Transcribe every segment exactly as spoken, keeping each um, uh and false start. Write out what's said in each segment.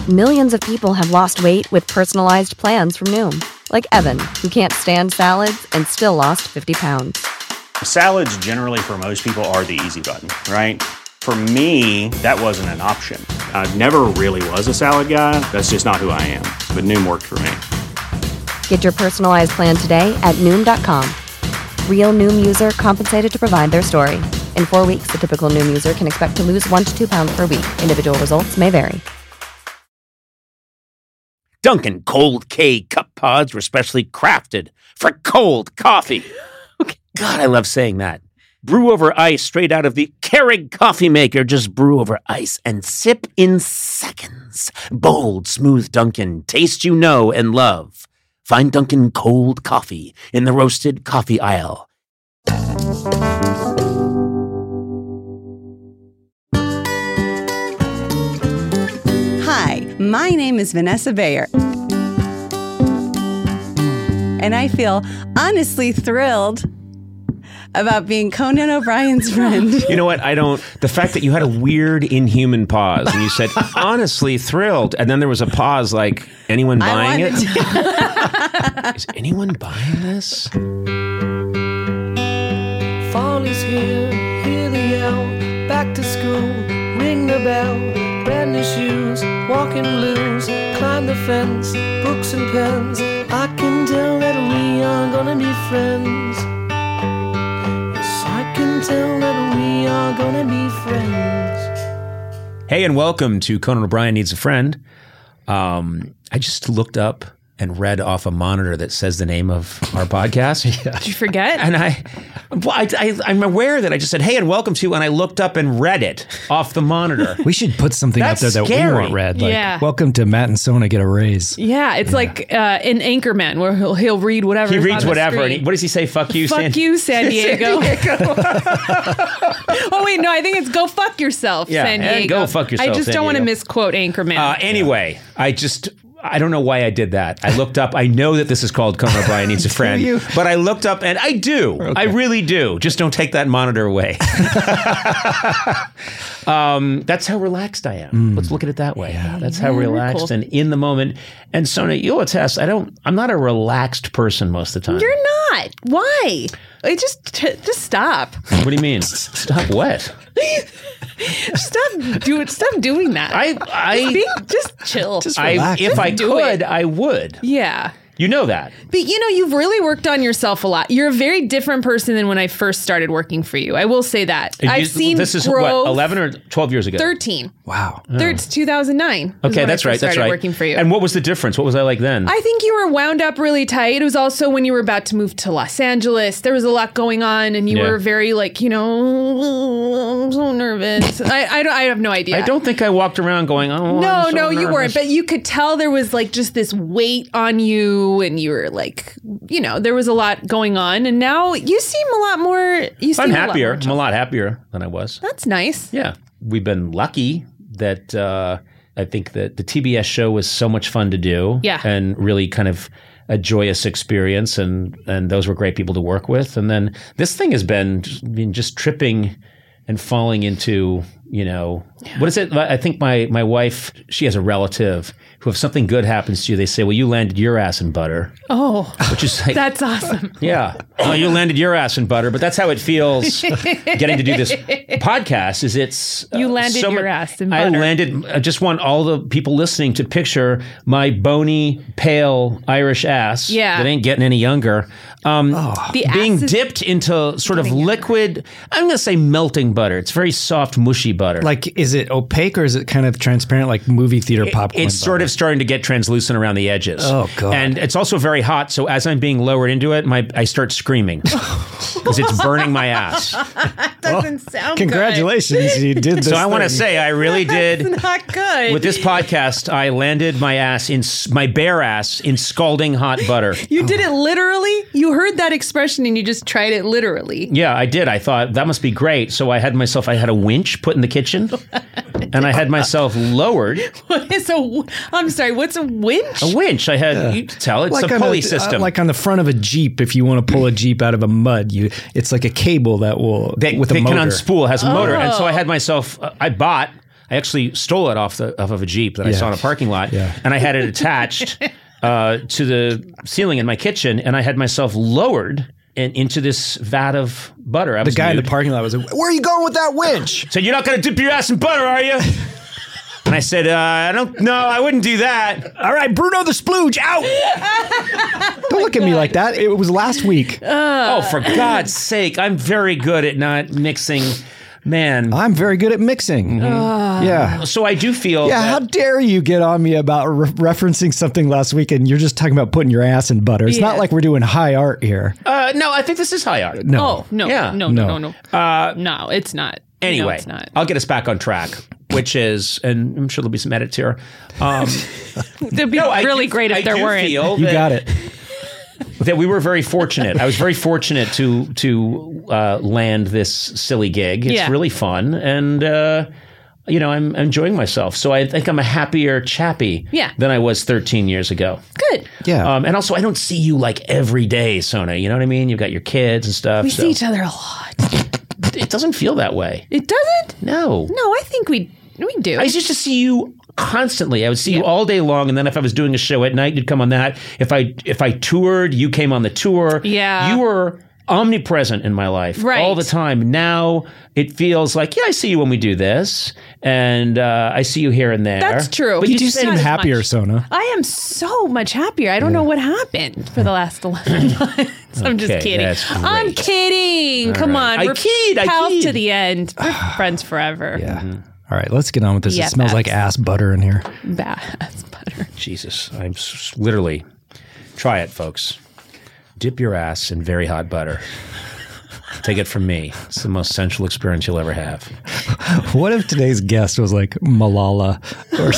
Millions of people have lost weight with personalized plans from Noom. Like Evan, who can't stand salads and still lost fifty pounds. Salads generally for most people are the easy button, right? For me, that wasn't an option. I never really was a salad guy. That's just not who I am. But Noom worked for me. Get your personalized plan today at Noom dot com. Real Noom user compensated to provide their story. In four weeks, the typical Noom user can expect to lose one to two pounds per week. Individual results may vary. Dunkin' Cold K Cup Pods were specially crafted for cold coffee. Okay. God, I love saying that. Brew over ice straight out of the Keurig coffee maker. Just brew over ice and sip in seconds. Bold, smooth Dunkin'. Taste you know and love. Find Dunkin' Cold Coffee in the roasted coffee aisle. Hi, my name is Vanessa Bayer. And I feel honestly thrilled about being Conan O'Brien's friend. You know what? I don't... The fact that you had a weird, inhuman pause and you said, honestly thrilled, and then there was a pause like, anyone buying it? To... Is anyone buying this? Fall is here, hear the yell, back to school, ring the bell, brand new shoes, walking blues, climb the fence, books and pens. I can tell that we are gonna be friends. I can tell that we are gonna be friends. Hey, and welcome to Conan O'Brien Needs a Friend. Um, I just looked up and read off a monitor that says the name of our podcast. Yeah. Did you forget? And I, well, I, I, I'm aware that I just said, hey, and welcome to, and I looked up and read it off the monitor. We should put something That's out there that scary. we want read. Like, Yeah. welcome to Matt and Sona get a raise. Yeah, it's Yeah. like uh, in Anchorman where he'll, he'll read whatever. He is reads on the whatever. And he, screen. what does he say? Fuck you, Fuck San you, San Diego. San Diego. Oh, wait, no, I think it's go fuck yourself, Yeah, San and Diego. go fuck yourself, I just San don't want to Diego. misquote Anchorman. Uh, anyway, I just... I don't know why I did that. I looked up. I know that this is called Conan O'Brien Needs a Friend, you? but I looked up and I do. Okay. I really do. Just don't take that monitor away. um, that's how relaxed I am. Mm. Let's look at it that way. Yeah. That's how Yeah, relaxed cool. and in the moment. And Sona, you'll attest. I don't. I'm not a relaxed person most of the time. You're not. Why? I just just stop. What do you mean? Stop what? Stop doing stop doing that. I I just, be, just chill. Just I relax. if I do could, it. I would. yeah. You know that. But you know, you've really worked on yourself a lot. You're a very different person than when I first started working for you. I will say that. You- I've seen this is growth. what eleven or twelve years ago. thirteen. Wow. Thir- It's two thousand nine. is Okay, when that's I right. first That's started right. Working for you. And what was the difference? What was I like then? I think you were wound up really tight. It was also when you were about to move to Los Angeles. There was a lot going on, and you Yeah. were very like, you know, I'm so nervous. I, I don't. I have no idea. I don't think I walked around going, oh, No, I'm so no, you nervous. weren't. But you could tell there was like just this weight on you, and you were like, you know, there was a lot going on. And now you seem a lot more. You seem I'm a lot happier. more I'm chill. a lot happier than I was. That's nice. Yeah. We've been lucky that uh, I think that the T B S show was so much fun to do. Yeah. And really kind of a joyous experience. And, and those were great people to work with. And then this thing has been just, I mean, just tripping and falling into, you know, what is it? I think my, my wife, she has a relative who, if something good happens to you, they say, well, you landed your ass in butter. Oh, Which is like, that's awesome. yeah. Oh, you landed your ass in butter, but that's how it feels getting to do this podcast is it's... uh, You landed so your mu- ass in I butter. landed... I just want all the people listening to picture my bony, pale Irish ass Yeah. that ain't getting any younger. Um, The being ass is dipped into sort of getting younger. liquid... I'm going to say melting butter. It's very soft, mushy butter. Like, is it opaque or is it kind of transparent like movie theater popcorn? It's sort of starting to get translucent around the edges. Oh, God. And it's also very hot, so as I'm being lowered into it, my I start screaming because it's burning my ass. Doesn't sound Congratulations, you did this. So I want to thing. say I really good. did. It's not good. With this podcast, I landed my ass in s- my bare ass in scalding hot butter. You did it literally? You heard that expression and you just tried it literally. Yeah, I did. I thought that must be great. So I had myself, I had a winch put in the kitchen, and I had myself lowered. What is a, w- I'm sorry, what's a winch? A winch. I had, you can tell, it's Like a on pulley uh, system. like on the front of a Jeep, if you want to pull a Jeep out of a mud, you it's like a cable that will They, with they a can motor. unspool, has a motor. And so I Oh. had myself, uh, I bought I actually stole it off the off of a Jeep that I saw in a parking lot, Yeah. and I had it attached uh, to the ceiling in my kitchen, and I had myself lowered and into this vat of butter. I The was guy in nude. the parking lot was like, "Where are you going with that winch?" Said, "You're not going to dip your ass in butter, are you?" And I said, uh, "I don't. No, I wouldn't do that." All right, Bruno the Splooge, out! Don't look at me like that. It was last week. Oh, for God's sake! I'm very good at not mixing. Man, I'm very good at mixing. Yeah. so I do feel. Yeah, that- how dare you get on me about re- referencing something last week and you're just talking about putting your ass in butter. It's Yeah. not like we're doing high art here. Uh, no, I think this is high art. No. Oh, no, Yeah. no, no, No. no, no. Uh, no, it's not. No, Anyway, it's not. I'll get us back on track, which is, and I'm sure there'll be some edits here. Um, It'd be no, I really do- great if I there do weren't. feel You that, got it. That we were very fortunate. I was very fortunate to to uh, land this silly gig. It's Yeah. really fun, and uh, you know, I'm enjoying myself. So I think I'm a happier chappy Yeah. than I was thirteen years ago. Good. Yeah. Um, and also, I don't see you like every day, Sona. You know what I mean? You've got your kids and stuff. We so see each other a lot. it doesn't feel that way. It doesn't? No. No, I think we we do. I used to see you constantly. I would see you all day long, and then if I was doing a show at night, you'd come on that. If I if I toured, you came on the tour. Yeah. You were omnipresent in my life Right. all the time. Now it feels like, yeah, I see you when we do this, and uh, I see you here and there. That's true. But You you Do just seem not as happier, much. Sona. I am so much happier. I don't know what happened for the last eleven months. I'm just Okay, kidding. that's I'm great. kidding. Come right. on. I We're kid, I pals kid. to the end. We're friends forever. Yeah. All right, let's get on with this. Yeah, it smells like Babs. ass butter in here. Bass butter. Jesus, I'm s- literally. Try it, folks. Dip your ass in very hot butter. Take it from me. It's the most sensual experience you'll ever have. What if today's guest was like Malala or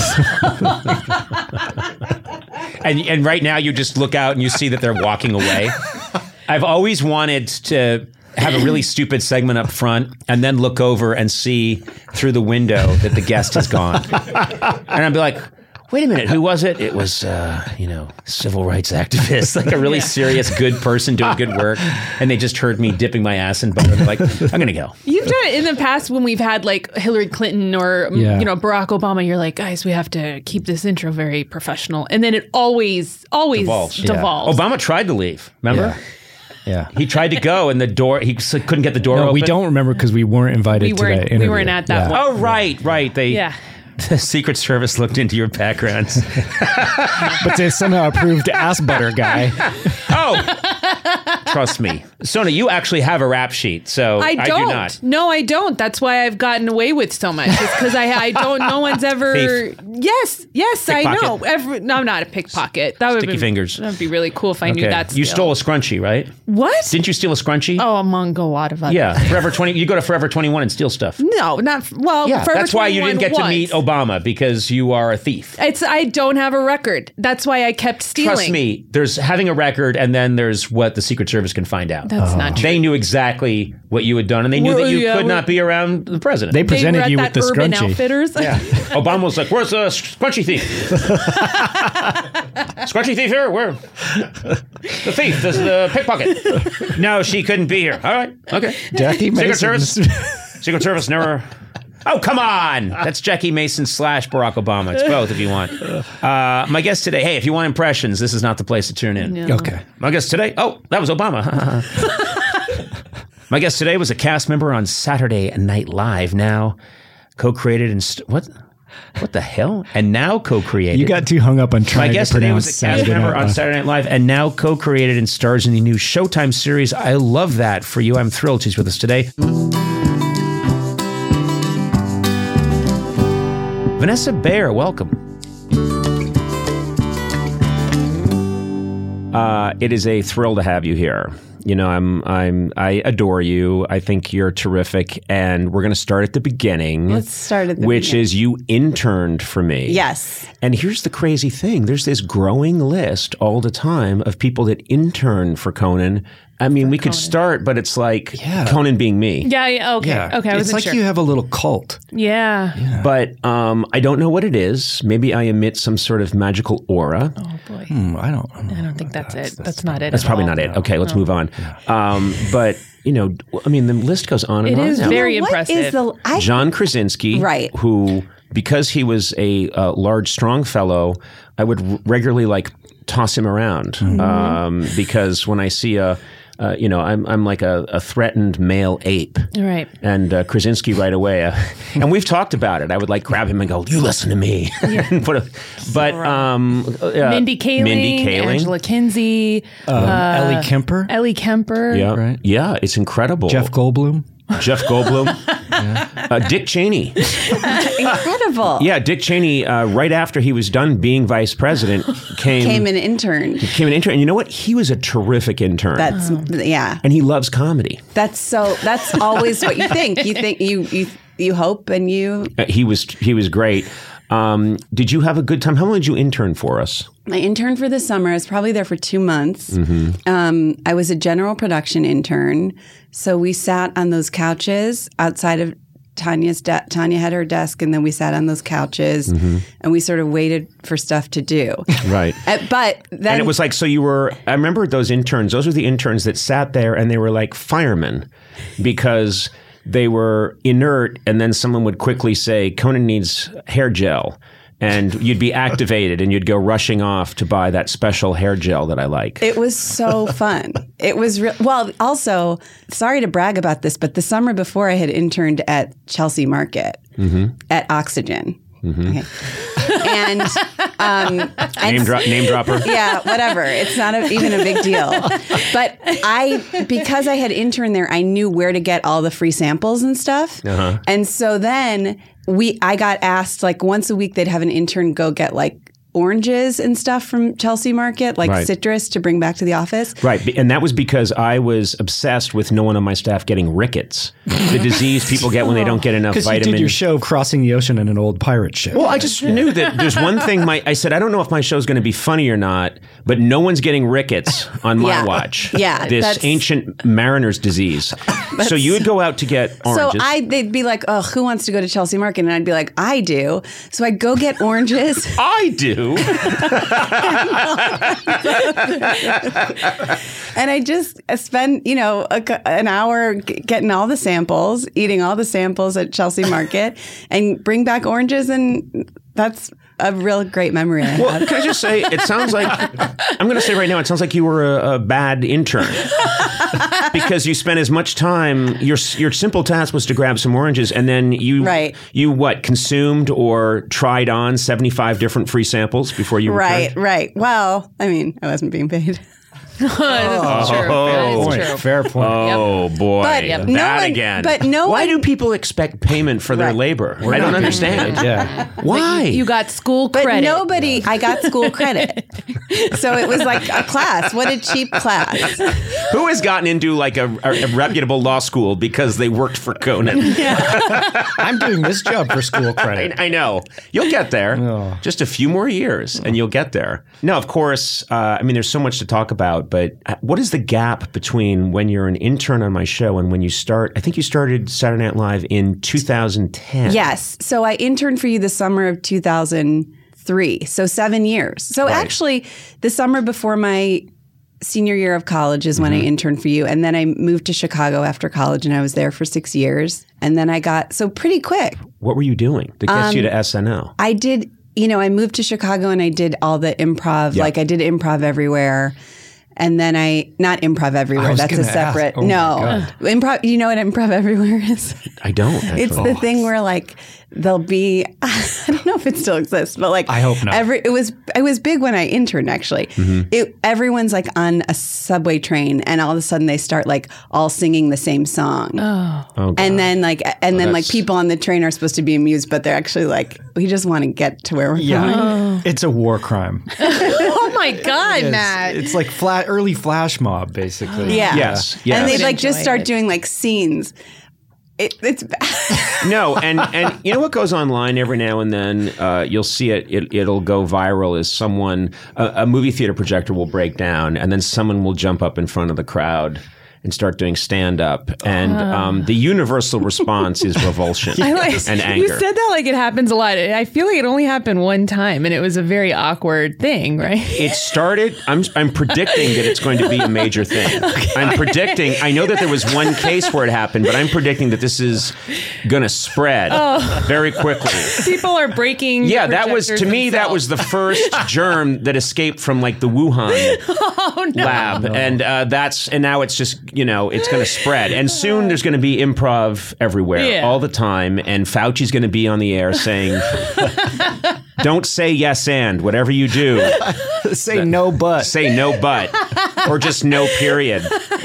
something? And and right now you just look out and you see that they're walking away. I've always wanted to have a really stupid segment up front and then look over and see through the window that the guest has gone. And I'd be like, wait a minute, who was it? It was, uh, you know, civil rights activist, like a really serious, good person doing good work. And they just heard me dipping my ass in butter. They're like, I'm going to go. You've done it in the past when we've had like Hillary Clinton or mm, Yeah. you know Barack Obama. You're like, guys, we have to keep this intro very professional, and then it always, always Devolves. devolves. Obama tried to leave, remember? Yeah. Yeah. He tried to go and the door, he s- couldn't get the door No, open. we don't remember because we weren't invited We to weren't- that we interview. weren't at that Yeah. one. Oh, right, right. They, Yeah. The Secret Service looked into your backgrounds. But they somehow approved ass butter guy. Oh, trust me. Sona, you actually have a rap sheet, so I, I don't. do not. No, I don't. That's why I've gotten away with so much. It's because I, I don't. No one's ever. Thief. Yes, yes, I Pickpocket. know. Every, no, I'm not a pickpocket. That would Sticky be fingers. That'd be really cool if I knew that. You still. stole a scrunchie, right? What? Didn't you steal a scrunchie? Oh, among a lot of other. Yeah, Forever twenty. You go to Forever twenty-one and steal stuff. No, not well. Yeah, Forever that's why you didn't get to twenty-one meet was. Obama because you are a thief. It's I don't have a record. That's why I kept stealing. Trust me, there's having a record, and then there's what the Secret Service can find out. That's not true. They knew exactly what you had done, and they knew Well, that you yeah, could we- not be around the president. They They presented were at you that with the Urban scrunchie. Outfitters. Yeah. Obama was like, where's the scrunchie thief? Scrunchie thief here? Where? The thief, the, the pickpocket. No, she couldn't be here. All right, okay. Jackie Secret Mason. Service. Secret Service never... Oh, come on. That's Jackie Mason slash Barack Obama. It's both if you want. Uh, my guest today, hey, if you want impressions, this is not the place to tune in. Okay. My guest today, oh, that was Obama. My guest today was a cast member on Saturday Night Live, now co-created and... St- what? What the hell? And now co-created. You got too hung up on My trying guest to today pronounce was a cast Saturday member Night on Live. Saturday Night Live and now co-created and stars in the new Showtime series. I love that for you. I'm thrilled she's with us today. Vanessa Bayer, welcome. Uh, it is a thrill to have you here. You know, I'm, I'm, I adore you. I think you're terrific, and we're going to start at the beginning. Let's start at the which beginning. is you interned for me. Yes. And here's the crazy thing: there's this growing list all the time of people that intern for Conan. I mean, we could start, but it's like Yeah. Conan being me. Yeah. yeah okay. Yeah. Okay. I it's wasn't like sure. you have a little cult. yeah. But um, I don't know what it is. Maybe I emit some sort of magical aura. Oh boy. Hmm, I don't. I don't think that's, it. That's, not it. That's at probably all. not it. Okay, let's move on. Um, but you know, I mean, the list goes on and It on. is now. very What impressive. is the I, John Krasinski, Right. who because he was a, a large, strong fellow, I would r- regularly like toss him around mm-hmm. um, because when I see a Uh, you know, I'm I'm like a, a threatened male ape, right? And uh, Krasinski right away, uh, and we've talked about it. I would like grab him and go, "You listen to me." Yeah. Put a, but um, uh, Mindy Kaling, Mindy Kaling, Angela Kinsey, um, uh, Ellie Kemper, Ellie Kemper, yeah, right? Yeah, it's incredible. Jeff Goldblum. Jeff Goldblum, yeah. uh, Dick Cheney, incredible. Yeah, Dick Cheney. Uh, right after he was done being vice president, came came an intern. Came an intern, and you know what? He was a terrific intern. That's oh. yeah, and he loves comedy. That's so. That's always what you think. You think you you you hope, and you. Uh, he was he was great. Um, did you have a good time? How long did you intern for us? I interned for the summer. I was probably there for two months. Mm-hmm. Um, I was a general production intern. So we sat on those couches outside of Tanya's de- Tanya had her desk, and then we sat on those couches mm-hmm. and we sort of waited for stuff to do. Right. uh, but then and it was like, so you were, I remember those interns, those were the interns that sat there and they were like firemen because they were inert, and then someone would quickly say, Conan needs hair gel. And you'd be activated and you'd go rushing off to buy that special hair gel that I like. It was so fun. It was real. Well, also, sorry to brag about this, but the summer before I had interned at Chelsea Market mm-hmm. at Oxygen. Mm-hmm. Okay. And, um, and name, dro- name dropper. Yeah, whatever. It's not a, even a big deal. But I, because I had interned there, I knew where to get all the free samples and stuff. Uh-huh. And so then we, I got asked like once a week they'd have an intern go get like oranges and stuff from Chelsea Market, like right. citrus to bring back to the office. Right. And that was because I was obsessed with no one on my staff getting rickets, the disease people get when they don't get enough vitamins. vitamin. You did your show crossing the ocean in an old pirate ship. Well, I just knew that there's one thing my I said, I don't know if my show's going to be funny or not, but no one's getting rickets on my yeah. watch. Yeah. This ancient mariner's disease. So you would go out to get oranges. So I, they'd be like, oh, who wants to go to Chelsea Market? And I'd be like, I do. So I'd go get oranges. I do. And I just spend, you know, a, an hour g- getting all the samples, eating all the samples at Chelsea Market, and bring back oranges, and that's a real great memory I have. Well, can I just say, it sounds like, I'm going to say right now, it sounds like you were a, a bad intern. Because you spent as much time, your your simple task was to grab some oranges, and then you, right. you what, consumed or tried on seventy-five different free samples before you Right, returned? right. Well, I mean, I wasn't being paid. That's Oh. true. Oh. That is true. Fair point. Oh, boy. But that no one- again. but no Why one- do people expect payment for their Right. labor? We're I don't not being understand. paid, Yeah. Why? You got school But credit. nobody, I got school credit. So it was like a class. What a cheap class. Who has gotten into like a, a, a reputable law school because they worked for Conan? I'm doing this job for school credit. I, I know. You'll get there. Oh. Just a few more years and you'll get there. No, of course. Uh, I mean, there's so much to talk about, but what is the gap between when you're an intern on my show and when you start? I think you started Saturday Night Live in two thousand ten. Yes. So I interned for you the summer of two thousand three. So seven years. So Right. actually, the summer before my senior year of college is when Mm-hmm. I interned for you. And then I moved to Chicago after college, and I was there for six years. And then I got, so pretty quick, What were you doing that gets Um, you to S N L? I did, you know, I moved to Chicago and I did all the improv, Yeah. like I did improv everywhere. And then I, not improv everywhere, I was that's a gonna ask. separate, Oh my no. God. Improv, you know what improv everywhere is? I don't. Actually. It's the thing where like there'll be I don't know if it still exists, but like I hope not. Every it was it was big when I interned actually. Mm-hmm. It everyone's like on a subway train and all of a sudden they start like all singing the same song. Oh. Oh, God. And then like and then like that's- people on the train are supposed to be amused, but they're actually like, we just want to get to where we're Yeah. going. It's a war crime. Oh my God, It's, Matt. it's like flat, early flash mob, basically. Yeah. Yes, yes. And I they would like just enjoy start it. doing like scenes. It, it's No, and, and you know what goes online every now and then? Uh, you'll see it, it. It'll go viral as someone, a, a movie theater projector will break down, and then someone will jump up in front of the crowd and start doing stand-up. And um, the universal response is revulsion I like, and anger. You said that like it happens a lot. I feel like it only happened one time, and it was a very awkward thing, right? It started, I'm I'm predicting that it's going to be a major thing. Okay. I'm predicting, I know that there was one case where it happened, but I'm predicting that this is going to spread oh. very quickly. People are breaking Yeah, that was, to themselves. me, that was the first germ that escaped from like the Wuhan oh, no. lab. No. And uh, that's, and now it's just, you know, it's going to spread. And soon there's going to be improv everywhere, yeah. all the time. And Fauci's going to be on the air saying, don't say yes and, whatever you do. Say no but. Say no but. Or just no period.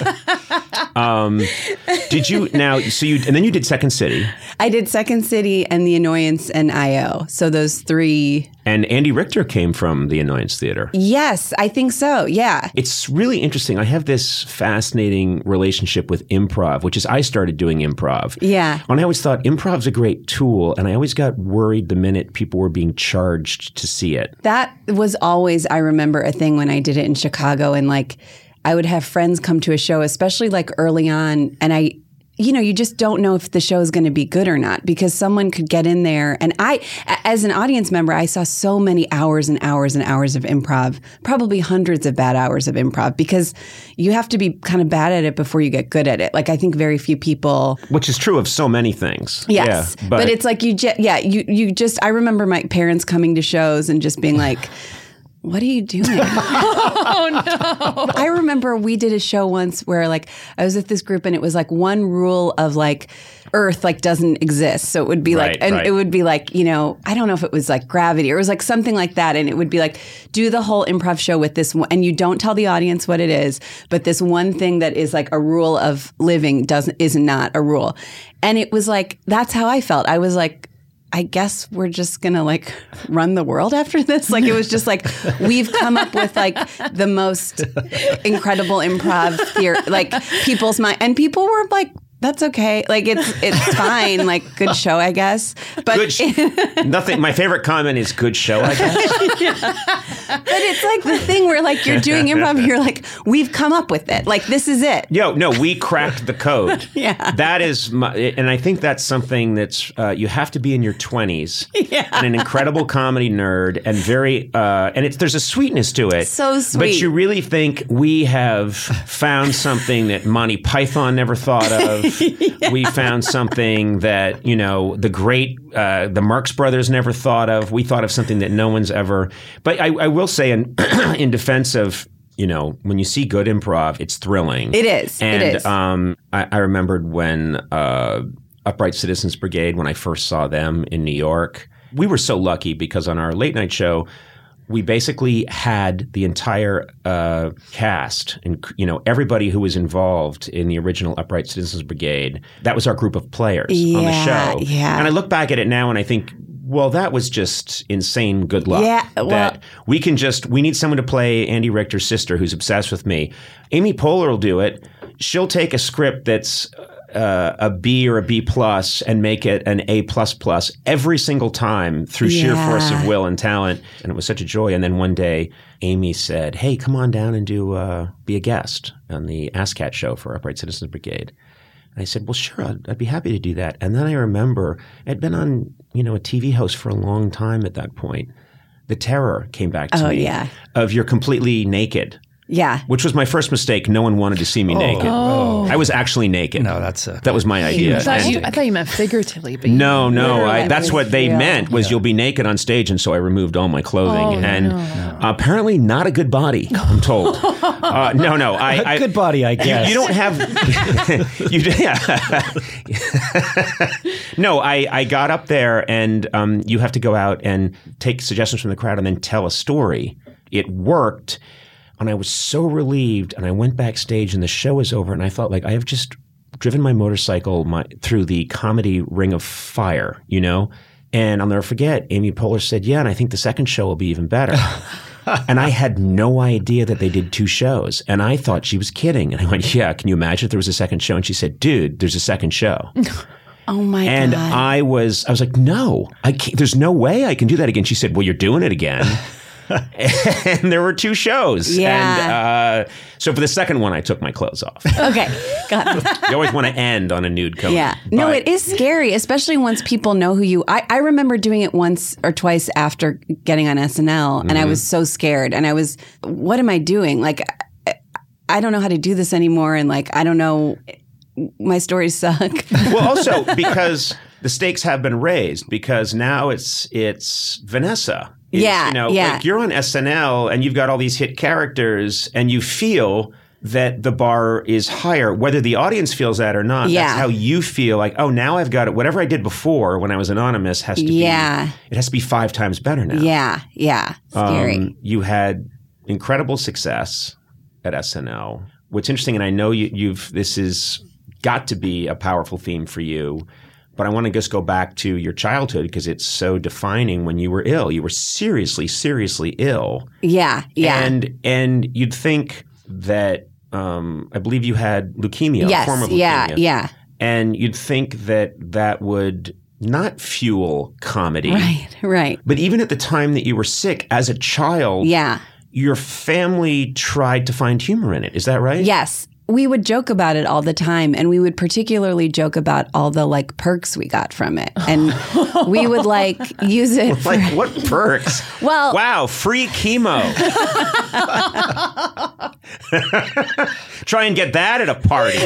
Um, did you, now, so you, and then you did Second City. I did Second City and The Annoyance and I O. So those three. And Andy Richter came from The Annoyance Theater. Yes, I think so. Yeah. It's really interesting. I have this fascinating relationship with improv, which is I started doing improv. Yeah. And I always thought improv's a great tool. And I always got worried the minute people were being charged to see it. That was always, I remember, a thing when I did it in Chicago. And like, I would have friends come to a show, especially like early on. And I, you know, you just don't know if the show is going to be good or not because someone could get in there. And I, as an audience member, I saw so many hours and hours and hours of improv, probably hundreds of bad hours of improv because you have to be kind of bad at it before you get good at it. Like I think very few people. Which is true of so many things. Yes. Yeah, but, but it's like you, ju- yeah, you, you just, I remember my parents coming to shows and just being like, what are you doing? Oh, no. I remember we did a show once where like I was with this group and it was like one rule of like Earth like doesn't exist. So it would be right, like, and right. it would be like, you know, I don't know if it was like gravity or it was like something like that. And it would be like, do the whole improv show with this one, and you don't tell the audience what it is, but this one thing that is like a rule of living doesn't, is not a rule. And it was like, that's how I felt. I was like, I guess we're just going to like run the world after this. Like it was just like, we've come up with like the most incredible improv theory, like people's mind. And people were like, that's okay. Like it's it's fine. Like good show, I guess. But good sh- nothing. My favorite comment is good show, I guess. Yeah. But it's like the thing where like you're doing improv, and you're like, we've come up with it. Like this is it. Yo, no, we cracked the code. Yeah. That is, my, and I think that's something that's uh, you have to be in your twenties yeah. and an incredible comedy nerd and very uh, and it's there's a sweetness to it. So sweet. But you really think we have found something that Monty Python never thought of. Yeah. We found something that, you know, the great, uh, the Marx Brothers never thought of. We thought of something that no one's ever. But I, I will say, in, in defense of, you know, when you see good improv, it's thrilling. It is. And it is. Um, I, I remembered when uh, Upright Citizens Brigade, when I first saw them in New York, we were so lucky because on our late night show, we basically had the entire uh, cast and, you know, everybody who was involved in the original Upright Citizens Brigade. That was our group of players yeah, on the show. Yeah. And I look back at it now and I think, well, that was just insane good luck. Yeah, well, that we can just, we need someone to play Andy Richter's sister who's obsessed with me. Amy Poehler will do it. She'll take a script that's Uh, a B or a B plus and make it an A plus plus every single time through yeah. sheer force of will and talent. And it was such a joy. And then one day, Amy said, hey, come on down and do uh, be a guest on the ASCAT show for Upright Citizens Brigade. And I said, well, sure, I'd, I'd be happy to do that. And then I remember I'd been on, you know, a T V host for a long time at that point. The terror came back to oh, me yeah. of you're completely naked. Yeah. Which was my first mistake. No one wanted to see me oh, naked. Oh. I was actually naked. No, that's a, that was my idea. I thought, And- you, I thought you meant figuratively. But no, you no. literally I, that's what they real. meant was Yeah. you'll be naked on stage, and so I removed all my clothing. Oh, and no. apparently, not a good body. I'm told. uh, no, no. I, a I, good body, I guess. You, you don't have. you, yeah. no, I, I got up there, and um, you have to go out and take suggestions from the crowd, and then tell a story. It worked. And I was so relieved, and I went backstage, and the show was over, and I felt like I have just driven my motorcycle my, through the comedy ring of fire, you know? And I'll never forget, Amy Poehler said, yeah, and I think the second show will be even better. And I had no idea that they did two shows, and I thought she was kidding. And I went, yeah, can you imagine if there was a second show? And she said, dude, there's a second show. Oh my and God. I was, I was like, no, I can't, there's no way I can do that again. She said, well, you're doing it again. and there were two shows. Yeah. And uh, so for the second one, I took my clothes off. Okay. Got it. You always want to end on a nude coat. Yeah. No, But- it is scary, especially once people know who you. I, I remember doing it once or twice after getting on S N L, and I was so scared. And I was, what am I doing? Like, I, I don't know how to do this anymore. And like, I don't know, my stories suck. Well, also because the stakes have been raised, because now it's it's Vanessa. It's, Yeah, you know, yeah. like you're on S N L and you've got all these hit characters, and you feel that the bar is higher, whether the audience feels that or not. Yeah. That's how you feel. Like, oh, now I've got it. Whatever I did before when I was anonymous has to Yeah. be. It has to be five times better now. Yeah. Yeah. Scary. Um, you had incredible success at S N L. What's interesting, and I know you, you've this is got to be a powerful theme for you, but I want to just go back to your childhood because it's so defining. When you were ill, you were seriously, seriously ill, yeah. Yeah. and and you'd think that um, I believe you had leukemia, yes. a form of leukemia, Yeah. Yeah. and you'd think that that would not fuel comedy, Right. Right. But even at the time that you were sick, as a child, Yeah. your family tried to find humor in it. Is that right? Yes. We would joke about it all the time, and we would particularly joke about all the like perks we got from it, and we would like use it. For, Like what perks? well, Wow, free chemo. Try and get that at a party.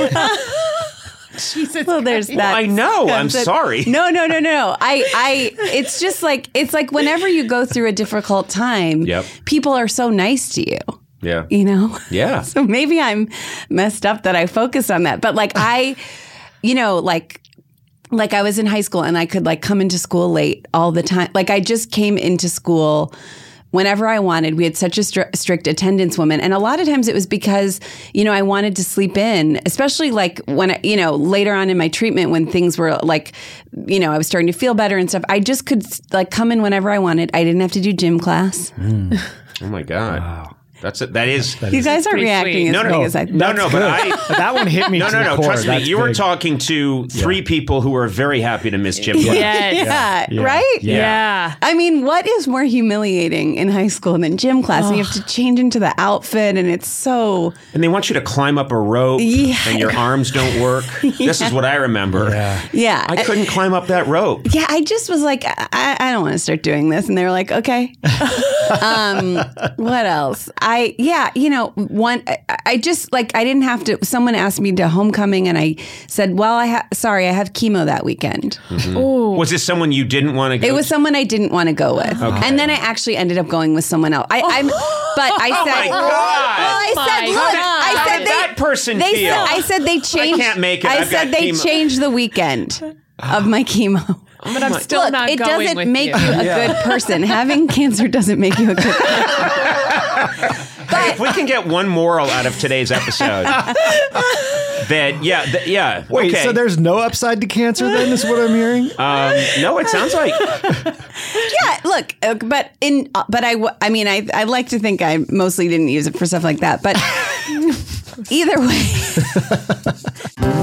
Jesus well, there's Christ. that. I know. I'm concept. sorry. No, no, no, no. I, I. It's just like it's like whenever you go through a difficult time, Yep. people are so nice to you. Yeah. You know. Yeah. So maybe I'm messed up that I focus on that. But like I, you know, like like I was in high school and I could like come into school late all the time. Like I just came into school whenever I wanted. We had such a stri- strict attendance woman. And a lot of times it was because, you know, I wanted to sleep in, especially like when, I, you know, later on in my treatment when things were like, you know, I was starting to feel better and stuff. I just could like come in whenever I wanted. I didn't have to do gym class. Oh my God. Wow. That's it. That is. You guys are pretty reacting sweet. as No, big no, as I no, no. But I. That one hit me No, to no, the no. core. Trust me. That's You were big. talking to three people who were very happy to miss gym class. Yes. Yeah, Yeah. right? Yeah. Yeah. I mean, what is more humiliating in high school than gym class? And you have to change into the outfit, and it's so. And they want you to climb up a rope, Yeah. and your arms don't work. This is what I remember. Yeah. Yeah. I couldn't climb up that rope. Yeah, I just was like, I, I don't want to start doing this. And they were like, okay. um, what else? I, yeah, you know, one, I, I just like, I didn't have to, someone asked me to homecoming and I said, well, I have, sorry, I have chemo that weekend. Ooh. Was this someone you didn't want to go It was to? someone I didn't want to go with. And then I actually ended up going with someone else. I, I'm, but I Oh said, my God. well, I Oh said, my look, God. I How said did they, that person they feel? said, I said they changed. can't make it. I I've said got they chemo. changed the weekend of my chemo. But I'm still Look, not it going doesn't with make you. you, a good person. Having cancer doesn't make you a good person. Hey, if we can get one moral out of today's episode, that yeah, th- yeah. Wait, okay. so there's no upside to cancer then, is what I'm hearing? Um, no, it sounds like Yeah, look, uh, but in, uh, but I, w- I mean, I, I like to think I mostly didn't use it for stuff like that. But either way,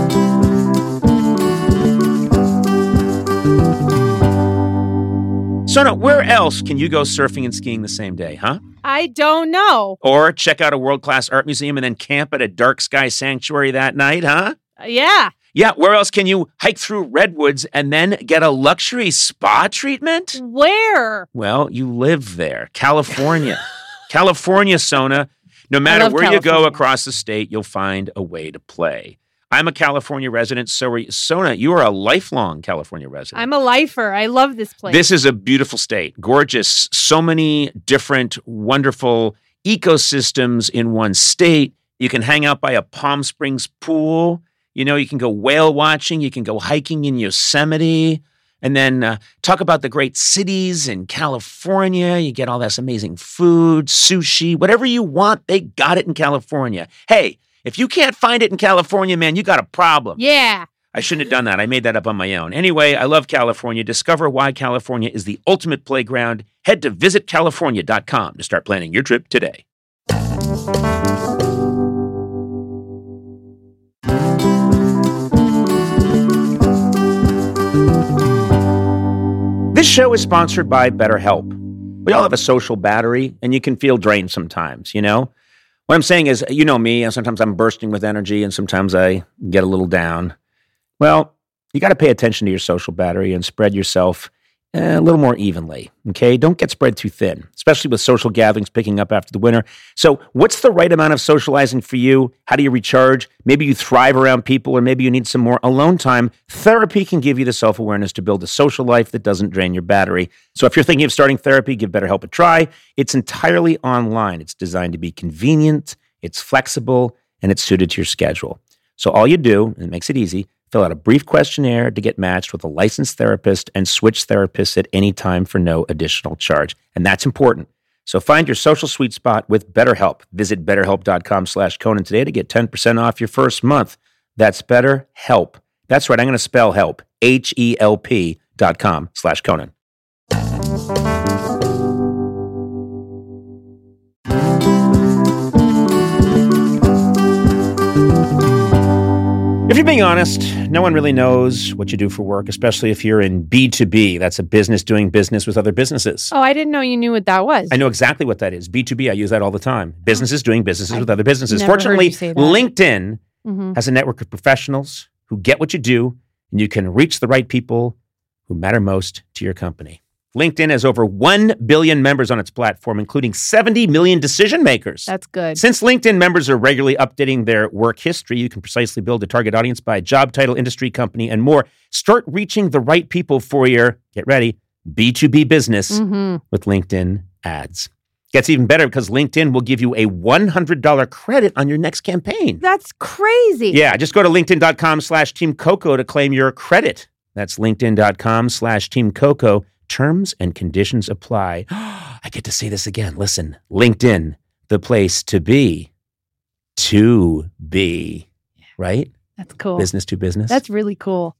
Sona, where else can you go surfing and skiing the same day, huh? I don't know. Or check out a world-class art museum and then camp at a dark sky sanctuary that night, huh? Uh, yeah. Yeah, where else can you hike through redwoods and then get a luxury spa treatment? Where? Well, you live there, California. California, Sona. No matter love where you go California. across the state, you'll find a way to play. I'm a California resident, so are you. Sona, you are a lifelong California resident. I'm a lifer. I love this place. This is a beautiful state, gorgeous, so many different wonderful ecosystems in one state. You can hang out by a Palm Springs pool. You know, you can go whale watching. You can go hiking in Yosemite. And then uh, talk about the great cities in California. You get all this amazing food, sushi, whatever you want, they got it in California. Hey, if you can't find it in California, man, you got a problem. yeah. I shouldn't have done that. I made that up on my own. Anyway, I love California. Discover why California is the ultimate playground. Head to visit california dot com to start planning your trip today. This show is sponsored by BetterHelp. We all have a social battery, and you can feel drained sometimes, you know? What I'm saying is, you know me, and sometimes I'm bursting with energy, and sometimes I get a little down. Well, you got to pay attention to your social battery and spread yourself a little more evenly, okay? Don't get spread too thin, especially with social gatherings picking up after the winter. So what's the right amount of socializing for you? How do you recharge? Maybe you thrive around people, or maybe you need some more alone time. Therapy can give you the self-awareness to build a social life that doesn't drain your battery. So if you're thinking of starting therapy, give BetterHelp a try. It's entirely online. It's designed to be convenient, it's flexible, and it's suited to your schedule. So all you do, and it makes it easy, fill out a brief questionnaire to get matched with a licensed therapist and switch therapists at any time for no additional charge. And that's important. So find your social sweet spot with BetterHelp. Visit betterhelp.com slash Conan today to get ten percent off your first month. That's BetterHelp. That's right. I'm going to spell help. H E L P dot com slash Conan. If you're being honest, no one really knows what you do for work, especially if you're in B two B. That's a business doing business with other businesses. Oh, I didn't know you knew what that was. I know exactly what that is. B two B, I use that all the time. Businesses doing businesses I've with other businesses. never heard Fortunately, you say that. LinkedIn Mm-hmm. has a network of professionals who get what you do, and you can reach the right people who matter most to your company. LinkedIn has over one billion members on its platform, including seventy million decision makers. That's good. Since LinkedIn members are regularly updating their work history, you can precisely build a target audience by job title, industry, company, and more. Start reaching the right people for your, get ready, B two B business Mm-hmm. with LinkedIn ads. Gets even better because LinkedIn will give you a one hundred dollars credit on your next campaign. That's crazy. Yeah, just go to linkedin.com slash Team Coco to claim your credit. That's linkedin.com slash Team Coco. Terms and conditions apply. I get to say this again. Listen, LinkedIn, the place to be. To be. Right? That's cool. Business to business. That's really cool.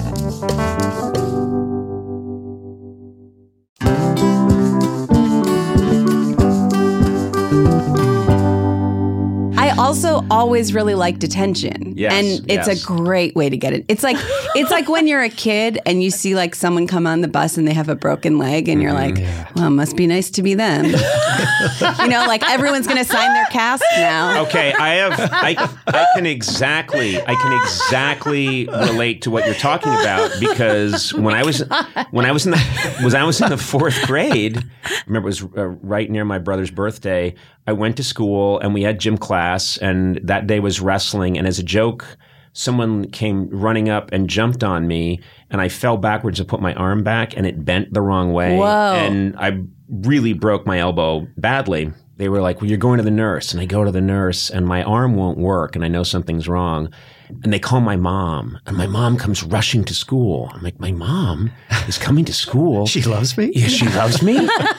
I also always really liked attention. Yes, and it's yes. a great way to get it. It's like it's like when you're a kid and you see like someone come on the bus and they have a broken leg and you're like, well, it must be nice to be them. You know, like everyone's going to sign their cast now. Okay, I have I, I can exactly I can exactly relate to what you're talking about, because when I was when I was in the was I was in the fourth grade, I remember it was uh, right near my brother's birthday. I went to school and we had gym class, and that day was wrestling, and as a joke, someone came running up and jumped on me, and I fell backwards to put my arm back, and it bent the wrong way. Whoa. And I really broke my elbow badly. They were like, well, you're going to the nurse. And I go to the nurse, and my arm won't work, and I know something's wrong. And they call my mom, and my mom comes rushing to school. I'm like, my mom is coming to school. She loves me? Yeah, she loves me?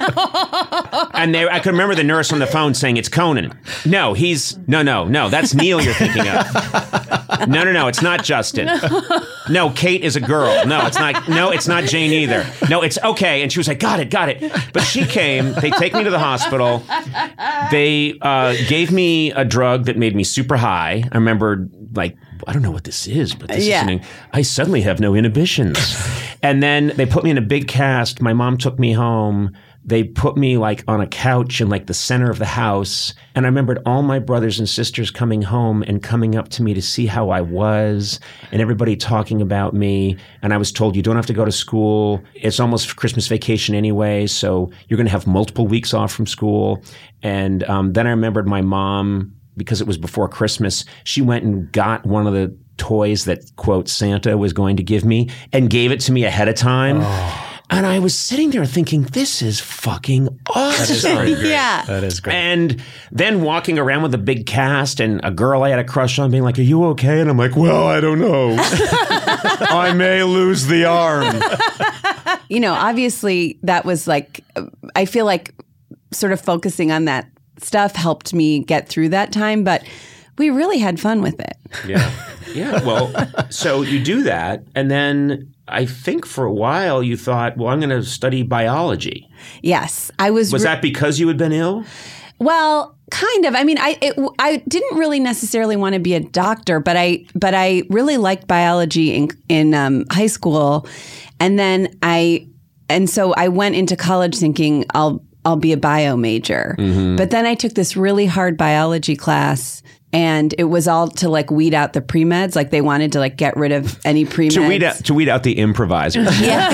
And they, I could remember the nurse on the phone saying, it's Conan. No, he's, no, no, no, that's Neil you're thinking of. No, no, no, it's not Justin. No, Kate is a girl. No, it's not, no, it's not Jane either. No, it's okay. And she was like, got it, got it. But she came, they take me to the hospital. They uh, gave me a drug that made me super high. I remember, like, I don't know what this is, but this Yeah. is an, I suddenly have no inhibitions. And then they put me in a big cast. My mom took me home. They put me like on a couch in like the center of the house. And I remembered all my brothers and sisters coming home and coming up to me to see how I was, and everybody talking about me. And I was told, you don't have to go to school. It's almost Christmas vacation anyway, so you're going to have multiple weeks off from school. And um, then I remembered my mom, because it was before Christmas, she went and got one of the toys that, quote, Santa was going to give me and gave it to me ahead of time. Oh. And I was sitting there thinking, this is fucking awesome. Yeah. That is great. And then walking around with a big cast and a girl I had a crush on being like, are you okay? And I'm like, well, I don't know. I may lose the arm. You know, obviously that was like, I feel like sort of focusing on that stuff helped me get through that time, but we really had fun with it. Yeah. Yeah. Well, so you do that. And then I think for a while you thought, well, I'm going to study biology. Yes. I was. Was re- that because you had been ill? Well, kind of. I mean, I it, I didn't really necessarily want to be a doctor, but I but I really liked biology in in um, high school, and then I and so I went into college thinking I'll I'll be a bio major. Mm-hmm. But then I took this really hard biology class. And it was all to like weed out the pre-meds. Like they wanted to like get rid of any pre-meds. To weed out, to weed out the improvisers. Yeah.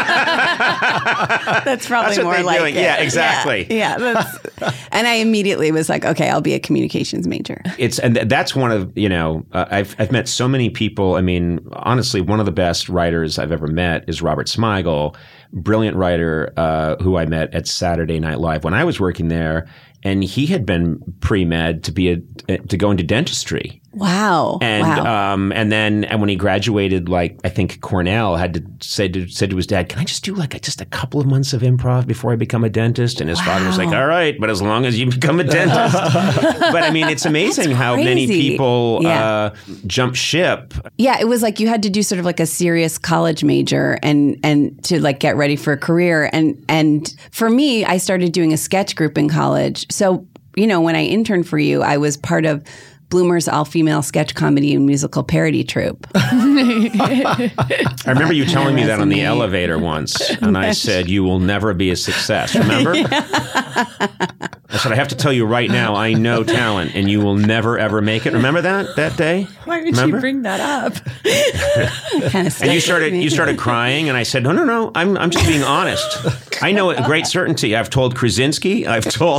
That's probably That's what more they're like doing. it. Yeah, exactly. Yeah. yeah that's, and I immediately was like, okay, I'll be a communications major. It's and that's one of you know uh, I've I've met so many people. I mean, honestly, one of the best writers I've ever met is Robert Smigel, brilliant writer uh, who I met at Saturday Night Live when I was working there. And he had been pre-med to be a to go into dentistry. Wow. And wow. um and then and when he graduated, like I think Cornell had to say to said to his dad, "Can I just do like a, just a couple of months of improv before I become a dentist?" And his wow. father was like, "All right, but as long as you become a dentist." But I mean, it's amazing That's how crazy. many people yeah. uh, jump ship. Yeah, it was like you had to do sort of like a serious college major and and to like get ready for a career. And and for me, I started doing a sketch group in college. So, you know, when I interned for you, I was part of Bloomer's all-female sketch comedy and musical parody troupe. I remember you telling me that on the elevator once, and I said, "You will never be a success." Remember? Yeah. I said, "I have to tell you right now, I know talent, and you will never ever make it." Remember that that day? Why would Remember? you bring that up? kind of and you started you started crying, and I said, "No, no, no, I'm I'm just being honest. I know at great certainty. I've told Krasinski. I've told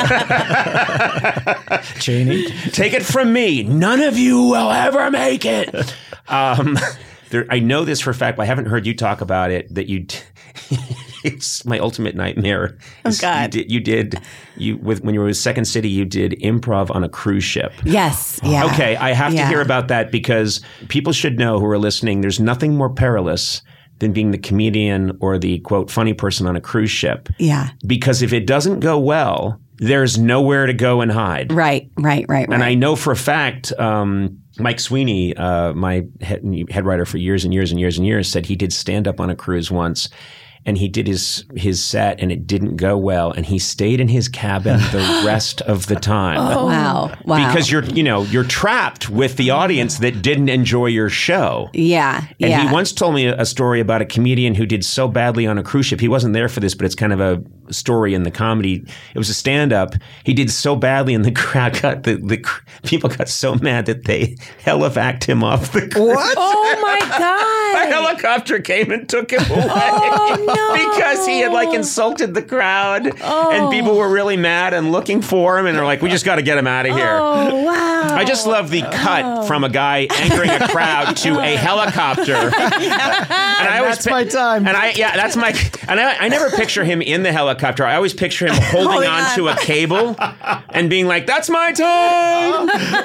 Cheney. Take it from me. None of you will ever make it." Um, there, I know this for a fact, but I haven't heard you talk about it. That you, it's my ultimate nightmare. Oh God! You did, you did you with when you were with Second City. You did improv on a cruise ship. Yes. Yeah. Okay, I have yeah. to hear about that because people should know who are listening. There's nothing more perilous than being the comedian or the quote funny person on a cruise ship. Yeah. Because if it doesn't go well, there's nowhere to go and hide. Right, right, right, right. And I know for a fact, um, Mike Sweeney, uh, my head, head writer for years and years and years and years, said he did stand up on a cruise once. And he did his his set, and it didn't go well. And he stayed in his cabin the rest of the time. Oh, wow! Wow! Because you're you know you're trapped with the audience that didn't enjoy your show. Yeah, and yeah. he once told me a story about a comedian who did so badly on a cruise ship. He wasn't there for this, but it's kind of a story in the comedy. It was a stand-up. He did so badly, and the crowd got the the people got so mad that they helivac'd him off the cruise. What? Oh my God! A helicopter came and took him away. Oh, no. Because he had like insulted the crowd Oh. and people were really mad and looking for him and they're like, we just got to get him out of here. Oh, wow. I just love the cut Oh. from a guy angering a crowd to a helicopter. And I always That's my time. And I yeah, that's my and I, I never picture him in the helicopter. I always picture him holding Holding on on. to a cable and being like, that's my time.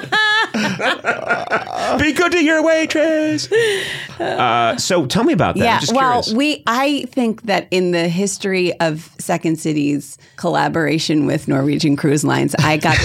Be good to your waitress. Uh, so tell me about that. Yeah, I'm just well, curious. we I think that in the history of Second City's collaboration with Norwegian Cruise Lines, I got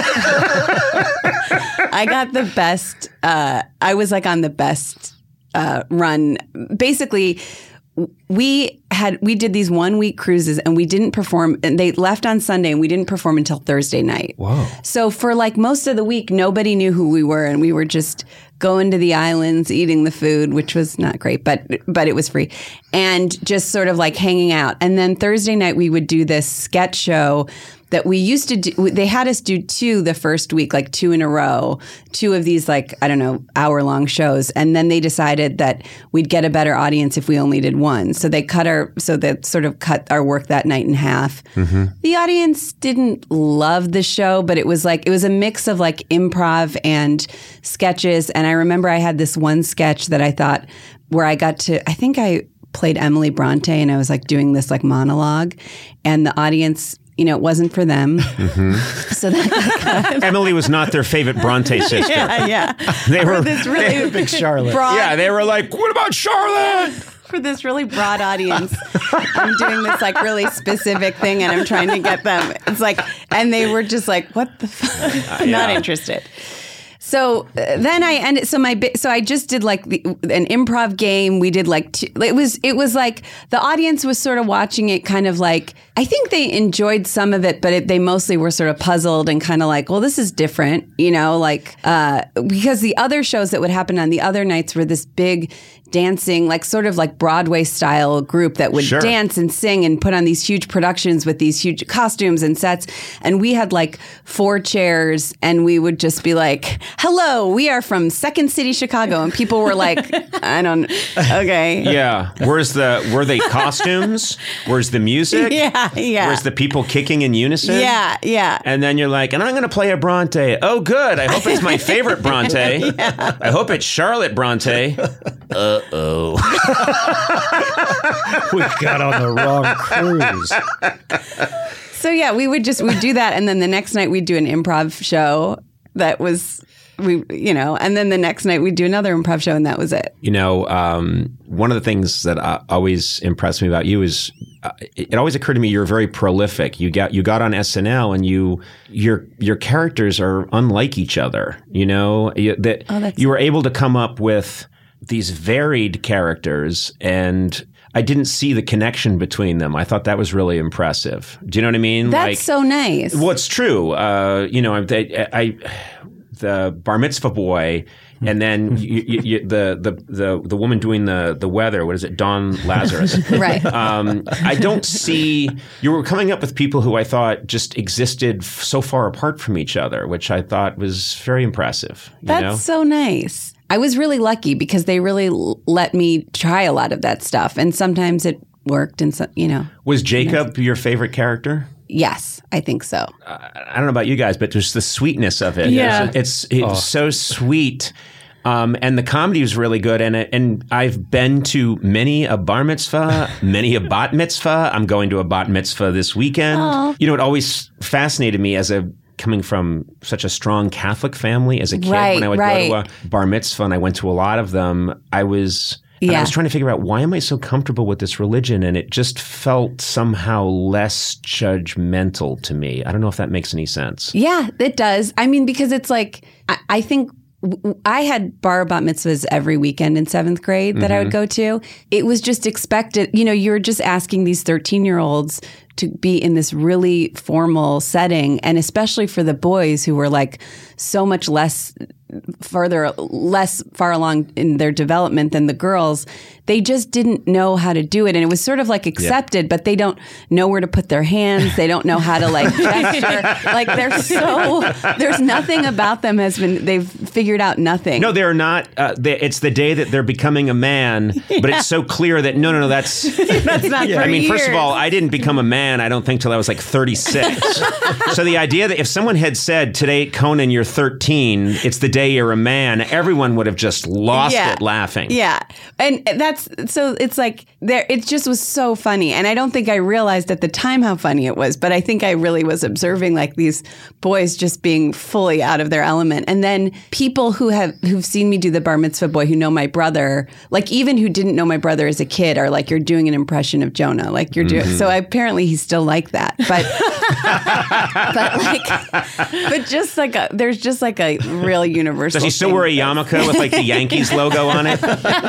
the I got the best. Uh, I was like on the best uh, run. Basically, we had we did these one week cruises and we didn't perform. And they left on Sunday and we didn't perform until Thursday night. Whoa! So for like most of the week, nobody knew who we were, and we were just going to the islands, eating the food, which was not great, but but it was free, and just sort of like hanging out. And then Thursday night, we would do this sketch show that we used to do. They had us do two the first week, like two in a row, two of these like, I don't know, hour long shows. And then they decided that we'd get a better audience if we only did one. So they cut our, so they sort of cut our work that night in half. Mm-hmm. The audience didn't love the show, but it was like, it was a mix of like improv and sketches. And I remember I had this one sketch that I thought where I got to, I think I played Emily Bronte and I was like doing this like monologue and the audience, you know, it wasn't for them. Mm-hmm. So that Emily was not their favorite Bronte sister. yeah, yeah. They were this really Big Charlotte. broad, Yeah, they were like, what about Charlotte? for this really broad audience. I'm doing this like really specific thing and I'm trying to get them. It's like, and they were just like, what the fuck? Not Yeah. interested. So uh, then I ended. So my bi- so I just did like the, an improv game. We did like two, it was it was like the audience was sort of watching it, kind of like I I think they enjoyed some of it, but it, they mostly were sort of puzzled and kind of like, well, this is different, you know, like, uh, because the other shows that would happen on the other nights were this big dancing, like sort of like Broadway style group that would Sure. dance and sing and put on these huge productions with these huge costumes and sets. And we had like four chairs and we would just be like, hello, we are from Second City, Chicago. And people were like, I don't, okay. Yeah. Where's the, were they costumes? Where's the music? Yeah, yeah. Where's the people kicking in unison? Yeah, yeah. And then you're like, and I'm going to play a Bronte. Oh, good. I hope it's my favorite Bronte. yeah. I hope it's Charlotte Bronte. Uh-oh. We got on the wrong cruise. So yeah, we would just, we'd do that. And then the next night we'd do an improv show that was, we, you know, and then the next night we'd do another improv show and that was it. You know, um, one of the things that uh, always impressed me about you is uh, it, it always occurred to me you're very prolific. You got you got on S N L and you your your characters are unlike each other. You know, you, that Oh, that's- you were able to come up with these varied characters, and I didn't see the connection between them. I thought that was really impressive. Do you know what I mean? That's like, so nice. well, it's true. Uh, you know, I, I, the bar mitzvah boy, and then you, you, you, the, the the the woman doing the the weather. What is it? Dawn Lazarus. Right. Um, I don't see. You were coming up with people who I thought just existed f- so far apart from each other, which I thought was very impressive. You That's know? so nice. I was really lucky because they really l- let me try a lot of that stuff. And sometimes it worked and, so, you know. Was Jacob your favorite character? Yes, I think so. I don't know about you guys, but just the sweetness of it. Yeah. It's, it's, it's so sweet. Um, and the comedy was really good. And, it, and I've been to many a bar mitzvah, many a bat mitzvah. I'm going to a bat mitzvah this weekend. Aww. You know, it always fascinated me as a coming from such a strong Catholic family as a kid. Right, when I would right. go to a bar mitzvah, and I went to a lot of them, I was... And I Yeah. was trying to figure out, why am I so comfortable with this religion? And it just felt somehow less judgmental to me. I don't know if that makes any sense. Yeah, it does. I mean, because it's like, I, I think w- I had bar bat mitzvahs every weekend in seventh grade that I would go to. It was just expected. You know, you're just asking these thirteen year olds to be in this really formal setting. And especially for the boys who were like so much less further, less far along in their development than the girls, they just didn't know how to do it. And it was sort of like accepted, but they don't know where to put their hands. They don't know how to like gesture. Like they're so, there's nothing about them has been, they've figured out nothing. No, they're not. Uh, they, it's the day that they're becoming a man, but it's so clear that no, no, no, that's. That's not for I mean, first of years. all, I didn't become a man, I don't think, till I was like thirty-six. So the idea that if someone had said, today, Conan, you're thirteen, it's the day you're a man, everyone would have just lost Yeah. it laughing. Yeah. And that's, so it's like, there, it just was so funny. And I don't think I realized at the time how funny it was, but I think I really was observing like these boys just being fully out of their element. And then people who have, who've seen me do the bar mitzvah boy, who know my brother, like even who didn't know my brother as a kid, are like, you're doing an impression of Jonah. Like you're doing, so apparently he's still like that. But, but like, but just like a, there's just like a real universal. Does he still thing wear a with this. yarmulke with like the Yankees logo on it?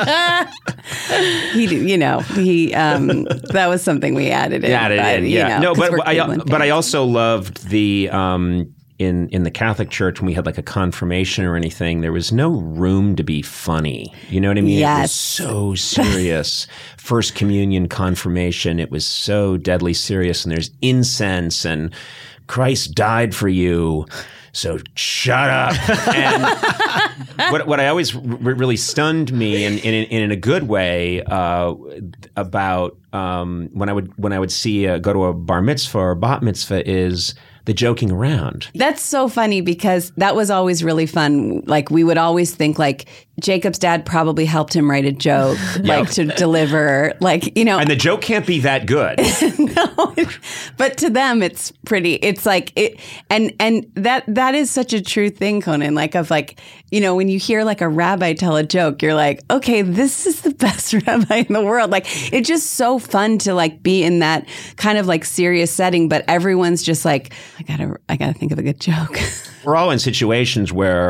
He, you know, he um, that was something we added in. Yeah, it but, is, you yeah. know, No, 'cause we're but I, Cleveland but I fans. also loved the um, in in the Catholic Church when we had like a confirmation or anything. There was no room to be funny. You know what I mean? It was Yes. so serious. First communion, confirmation. It was so deadly serious, and there's incense, and Christ died for you. So shut up. And what what I always r- really stunned me, in in, in a good way, uh, about um, when I would when I would see uh, go to a bar mitzvah or bat mitzvah is the joking around. That's so funny because that was always really fun. Like we would always think like Jacob's dad probably helped him write a joke, like to deliver, like, you know. And the joke can't be that good. No, but to them it's pretty, it's like it, and and that that is such a true thing, Conan, like of like, you know, when you hear like a rabbi tell a joke, you're like, okay, this is the best rabbi in the world. Like it's just so fun to like be in that kind of like serious setting, but everyone's just like, I gotta I gotta think of a good joke. We're all in situations where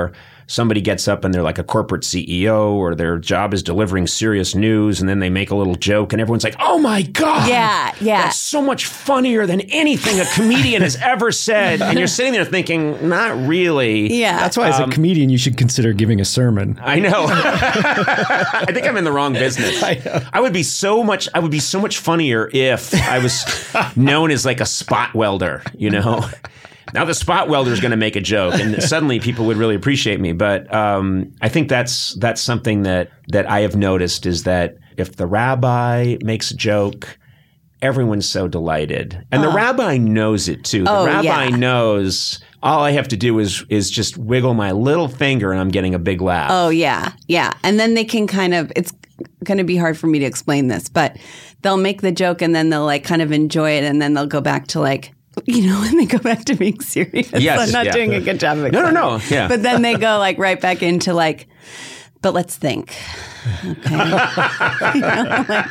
somebody gets up and they're like a corporate C E O or their job is delivering serious news and then they make a little joke and everyone's like, oh my God. Yeah, yeah. That's so much funnier than anything a comedian has ever said. And you're sitting there thinking, not really. Yeah. That's why as a comedian, you should consider giving a sermon. I know. I think I'm in the wrong business. I know. I would be so much, I would be so much funnier if I was known as like a spot welder, you know? Now the spot welder is going to make a joke, and suddenly people would really appreciate me. But um, I think that's that's something that that I have noticed is that if the rabbi makes a joke, everyone's so delighted, and the rabbi knows it too. The Oh, rabbi yeah. knows all I have to do is is just wiggle my little finger, and I'm getting a big laugh. Oh, yeah. Yeah. And then they can kind of, it's going to be hard for me to explain this, but they'll make the joke and then they'll like kind of enjoy it. And then they'll go back to like, you know, when they go back to being serious. Yes, I'm not yeah. doing a good job of No, no, explaining. no. Yeah. But then they go like right back into like, but let's think. Okay. You know, like,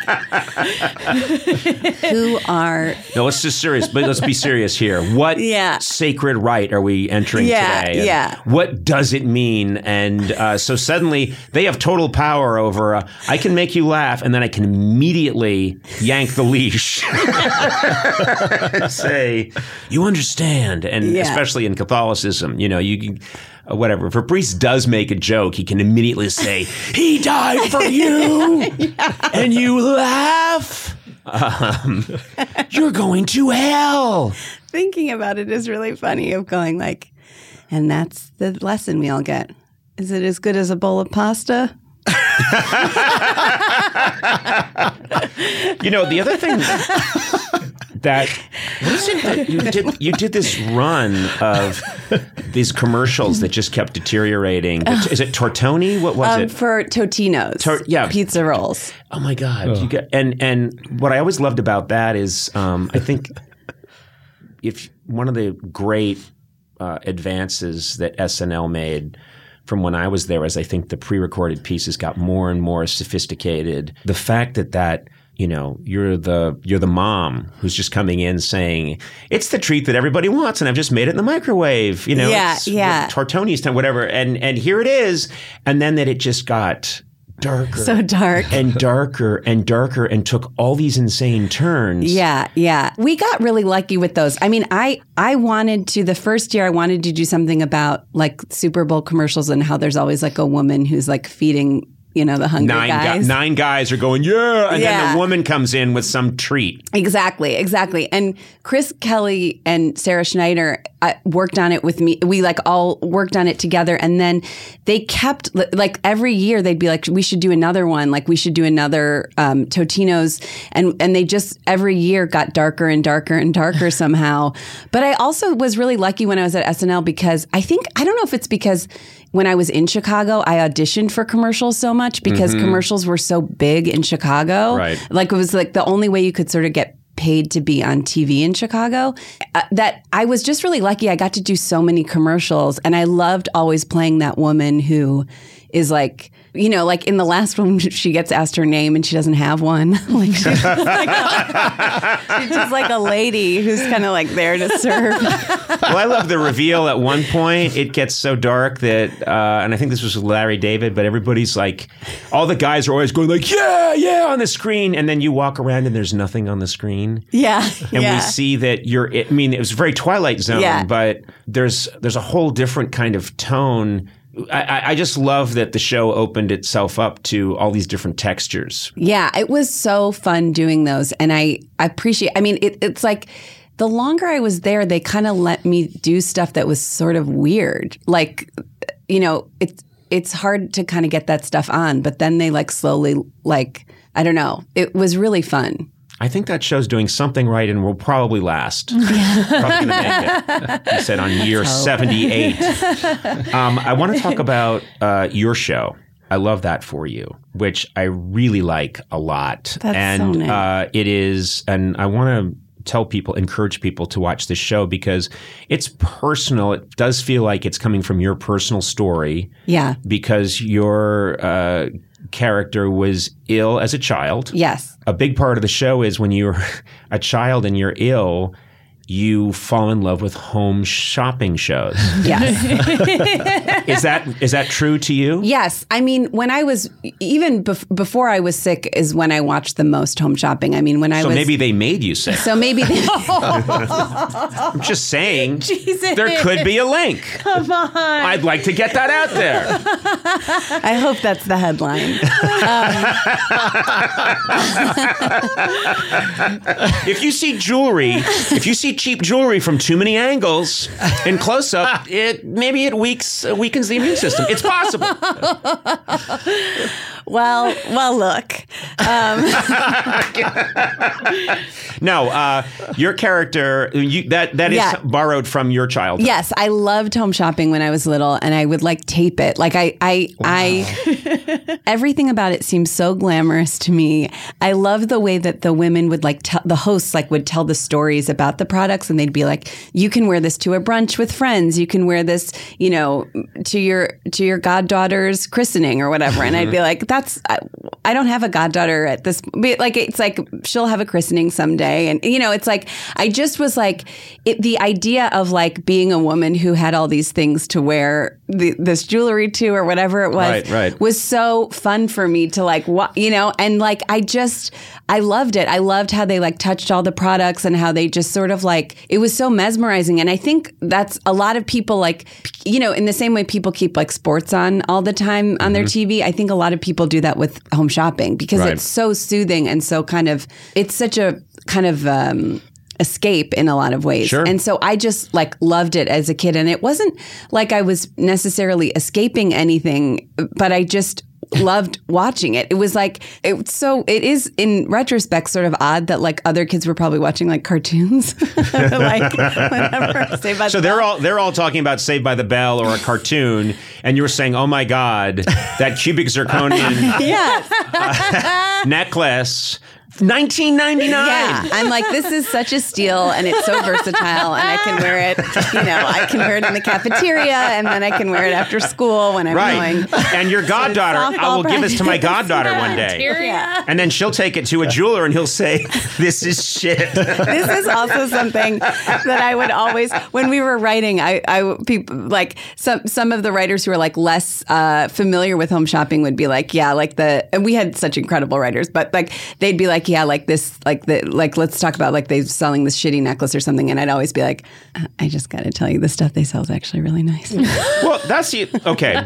who are No, let's just serious, but let's be serious here. What Yeah. sacred rite are we entering Yeah, today? And yeah. What does it mean? And uh, so suddenly they have total power over. Uh, I can make you laugh, and then I can immediately yank the leash and say, "You understand?" And Yeah. especially in Catholicism, you know, you. can Uh, whatever. If a priest does make a joke, he can immediately say, "He died for you," and you laugh. Um, you're going to hell. thinking about it is really funny of going like, and that's the lesson we all get. Is it as good as a bowl of pasta? You know, the other thing that what is it that you did you did this run of these commercials that just kept deteriorating. The- Is it Tortoni? What was Um, it? for Totino's. Tor- yeah. Pizza rolls. Oh my God! You got, and and what I always loved about that is, um, I think if one of the great uh, advances that S N L made from when I was there, as I think the pre-recorded pieces got more and more sophisticated, the fact that that you know you're the you're the mom who's just coming in saying it's the treat that everybody wants, and I've just made it in the microwave. You know, Yeah, it's yeah. Tortoni's time, whatever, and and here it is, and then that it just got darker. So dark. And darker and darker and took all these insane turns. Yeah, yeah. We got really lucky with those. I mean, I I wanted to the first year I wanted to do something about like Super Bowl commercials and how there's always like a woman who's like feeding, you know, the hungry Nine, guys. gu- nine guys are going, yeah. And then Yeah. the woman comes in with some treat. Exactly, exactly. And Chris Kelly and Sarah Schneider uh, worked on it with me. We like all worked on it together. And then they kept, like every year they'd be like, we should do another one. Like we should do another um, Totino's. And, and they just every year got darker and darker and darker somehow. But I also was really lucky when I was at S N L because I think, I don't know if it's because when I was in Chicago, I auditioned for commercials so much because commercials were so big in Chicago. Right. Like it was like the only way you could sort of get paid to be on T V in Chicago. Uh, that I was just really lucky. I got to do so many commercials and I loved always playing that woman who is like, you know, like in the last one, she gets asked her name and she doesn't have one. Like she's just like, a, she's just like a lady who's kind of like there to serve. Well, I love the reveal at one point. It gets so dark that, uh, and I think this was Larry David, but everybody's like, all the guys are always going like, yeah, yeah, on the screen. And then you walk around and there's nothing on the screen. Yeah. And yeah. we see that you're, I mean, it was very Twilight Zone, Yeah. but there's there's a whole different kind of tone. I, I just love that the show opened itself up to all these different textures. Yeah, it was so fun doing those. And I, I appreciate, I mean, it, it's like the longer I was there, they kind of let me do stuff that was sort of weird. Like, you know, it's, it's hard to kind of get that stuff on, but then they like slowly, like, I don't know, it was really fun. I think that show's doing something right and will probably last. Probably going to make it. You said on year seventy-eight. Um, I want to talk about uh, your show. I love that for you, which I really like a lot. That's and so nice. uh, it is, and I want to tell people, encourage people to watch this show because it's personal. It does feel like it's coming from your personal story. Yeah. Because your uh, character was ill as a child. Yes. A big part of the show is when you're a child and you're ill, you fall in love with home shopping shows. Yes. Is that is that true to you? Yes. I mean, when I was, even bef- before I was sick is when I watched the most home shopping. I mean, when I So was... maybe they made you sick. So maybe... They, I'm just saying, Jesus. there could be a link. Come on. I'd like to get that out there. I hope that's the headline. If you see jewelry, if you see cheap jewelry from too many angles in close up, it maybe it weaks uh, weakens the immune system. It's possible. Well, well, look. Um, No, uh, your character you, that that is Yeah. borrowed from your childhood. yes, I loved home shopping when I was little, and I would like tape it. Like I, I, I. Everything about it seems so glamorous to me. I love the way that the women would like tell the hosts like would tell the stories about the products, and they'd be like, "You can wear this to a brunch with friends. You can wear this, you know, to your to your goddaughter's christening or whatever." And I'd be like, "That's I, I don't have a goddaughter at this." Like it's like she'll have a christening someday, and you know, it's like I just was like it, the idea of like being a woman who had all these things to wear the, this jewelry to or whatever it was Right, right. was so fun for me to like what you know and like I just I loved it. I loved how they like touched all the products and how they just sort of like it was so mesmerizing. And I think that's a lot of people like you know in the same way people keep like sports on all the time on their T V. I think a lot of people do that with home shopping because Right. it's so soothing and so kind of it's such a kind of um escape in a lot of ways. Sure. And so I just like loved it as a kid. And it wasn't like I was necessarily escaping anything, but I just loved watching it. It was like, it so it is in retrospect sort of odd that like other kids were probably watching like cartoons. like whenever Saved by So the they're Bell. all they're all talking about Saved by the Bell or a cartoon, and you were saying, "Oh my God, that cubic zirconian Yes. necklace, nineteen ninety-nine." Yeah, I'm like, this is such a steal, and it's so versatile, and I can wear it. You know, I can wear it in the cafeteria, and then I can wear it after school when I'm Right. going. And your goddaughter, I softball will give this to my practice. goddaughter one day. Yeah. And then she'll take it to a jeweler and he'll say, "This is shit." This is also something that I would always, when we were writing, I, I people like some some of the writers who are like less uh, familiar with home shopping would be like, yeah, like the, and we had such incredible writers, but like they'd be like, yeah, like this, like the, like let's talk about like they selling this shitty necklace or something, and I'd always be like, I just got to tell you, the stuff they sell is actually really nice. Well, that's the okay.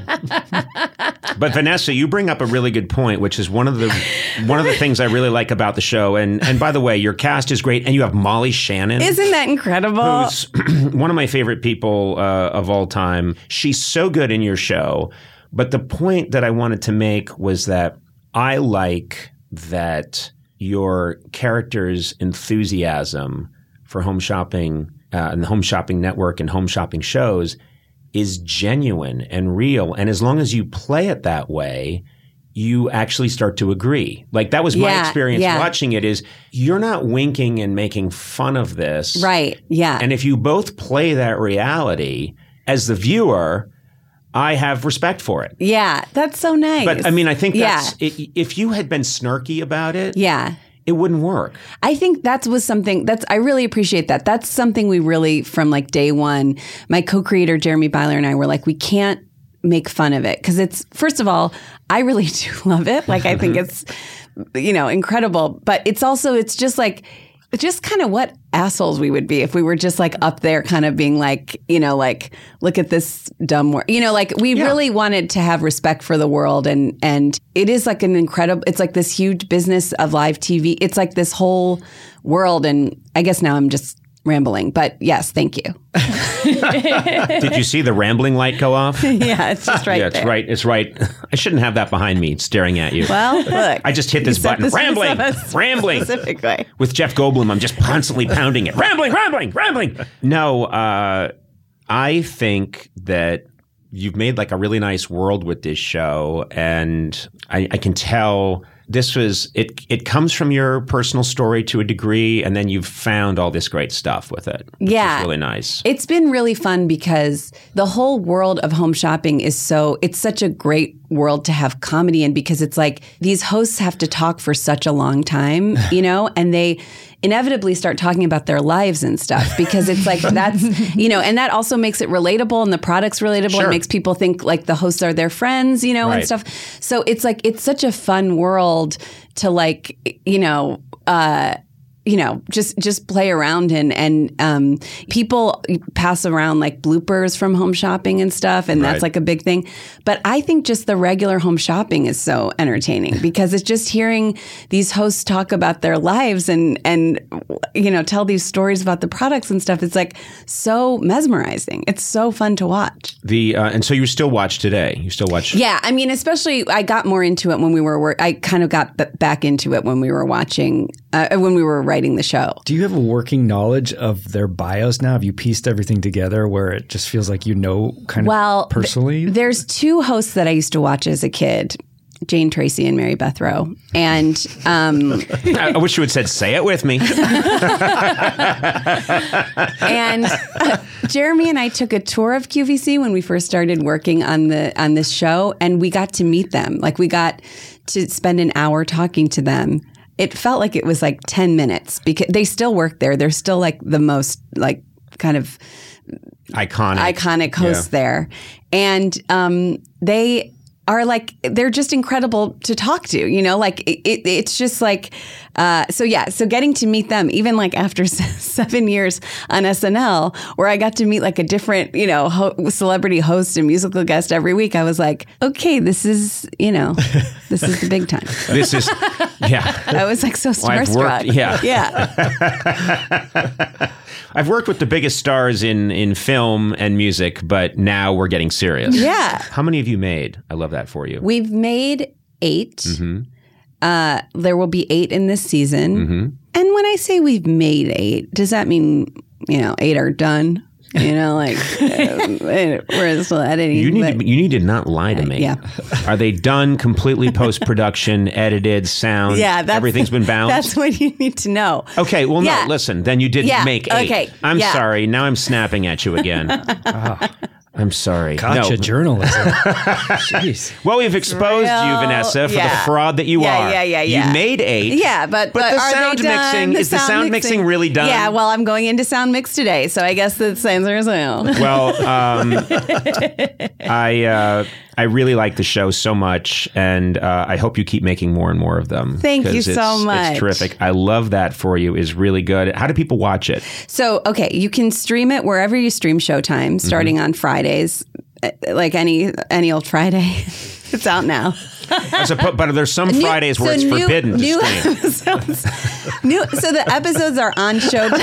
But Vanessa, you bring up a really good point, which is one of the one of the things I really like about the show. And and by the way, your cast is great, and you have Molly Shannon. Isn't that incredible? Who's one of my favorite people uh, of all time. She's so good in your show. But the point that I wanted to make was that I like that your character's enthusiasm for home shopping uh, and the Home Shopping Network and home shopping shows is genuine and real. And as long as you play it that way, you actually start to agree. Like that was my Yeah, experience yeah. watching it is you're not winking and making fun of this. Right. Yeah. And if you both play that reality as the viewer, I have respect for it. yeah. That's so nice. But I mean, I think Yeah. that's i if you had been snarky about it, Yeah. it wouldn't work. I think that was something that's, I really appreciate that. That's something we really, from like day one, my co-creator, Jeremy Byler, and I were like, we can't make fun of it. Cause it's, first of all, I really do love it. Like, I think it's, you know, incredible, but it's also, it's just like, just kind of what assholes we would be if we were just like up there kind of being like, you know, like, look at this dumb word, you know, like we Yeah. really wanted to have respect for the world. And, and it is like an incredible, it's like this huge business of live T V. It's like this whole world. And I guess now I'm just rambling, but yes, thank you. Did you see the rambling light go off? Yeah, it's just right yeah, it's there. right. It's right. I shouldn't have that behind me staring at you. Well, look. I just hit this you set button. this Rambling, us rambling. specifically. With Jeff Goldblum, I'm just constantly pounding it. Rambling, rambling, rambling. No, uh, I think that you've made like a really nice world with this show, and I, I can tell this was it. It comes from your personal story to a degree, and then you've found all this great stuff with it. Which Yeah. is really nice. It's been really fun because the whole world of home shopping is so, it's such a great world to have comedy in, because it's like these hosts have to talk for such a long time, you know, and they inevitably start talking about their lives and stuff, because it's like that's, you know, and that also makes it relatable, and the product's relatable. Sure. It makes people think like the hosts are their friends, you know, Right. and stuff. So it's like, it's such a fun world to like, you know, uh, you know, just just play around in, and um, people pass around like bloopers from Home Shopping and stuff, and that's Right. like a big thing. But I think just the regular Home Shopping is so entertaining, because it's just hearing these hosts talk about their lives and and you know, tell these stories about the products and stuff. It's like so mesmerizing. It's so fun to watch. The uh, and so you still watch today. You still watch. Yeah, I mean, especially I got more into it when we were work. I kind of got b- back into it when we were watching, uh, when we were writing the show. Do you have a working knowledge of their bios now? Have you pieced everything together where it just feels like you know kind Well, of personally? th- there's two hosts that I used to watch as a kid, Jane Tracy and Mary Beth Rowe. And um, I I wish you had said, "Say it with me." and uh, Jeremy and I took a tour of Q V C when we first started working on the on this show, and we got to meet them. Like, we got to spend an hour talking to them. It felt like it was like ten minutes, because they still work there. They're still like the most like kind of Iconic. iconic hosts Yeah. there. And um, they are like, they're just incredible to talk to, you know, like it, it, it's just like, uh, so yeah, so getting to meet them, even like after seven years on S N L, where I got to meet like a different, you know, ho- celebrity host and musical guest every week, I was like, okay, this is, you know, this is the big time. This is, yeah. I was like so Well, I've starstruck. worked- yeah. Yeah. I've worked with the biggest stars in in film and music, but now we're getting serious. Yeah. How many have you made? I love that for you. We've made eight. Mm-hmm. Uh, there will be eight in this season. Mm-hmm. And when I say we've made eight, does that mean, you know, eight are done? You know, like uh, we're still editing. You need but- to, you need to not lie to me. yeah. Are they done completely post production, edited, sound? yeah, that's, everything's been balanced. That's what you need to know. Okay, well, Yeah. no, listen, then you didn't Yeah, make eight. okay, I'm yeah. sorry. Now I'm snapping at you again. I'm sorry. Gotcha No. journalism. Jeez. Well, we've exposed you, Real- Vanessa, for yeah. the fraud that you Yeah, are. yeah, yeah, yeah. You made eight. Yeah, but But the are sound they done? mixing- is the sound mixing really done? Yeah, well, I'm going into sound mix today, so I guess the sounds are sound. Well, um, I uh, I really like the show so much, and uh, I hope you keep making more and more of them. Thank you 'cause so it's- much. It's terrific. I love that for you. Is really good. How do people watch it? So, okay, you can stream it wherever you stream Showtime, starting on Fridays, uh, like any any old Friday. It's out now. As a, but there's some New- Fridays where so it's new- forbidden to new stream. episodes, new, so the episodes are on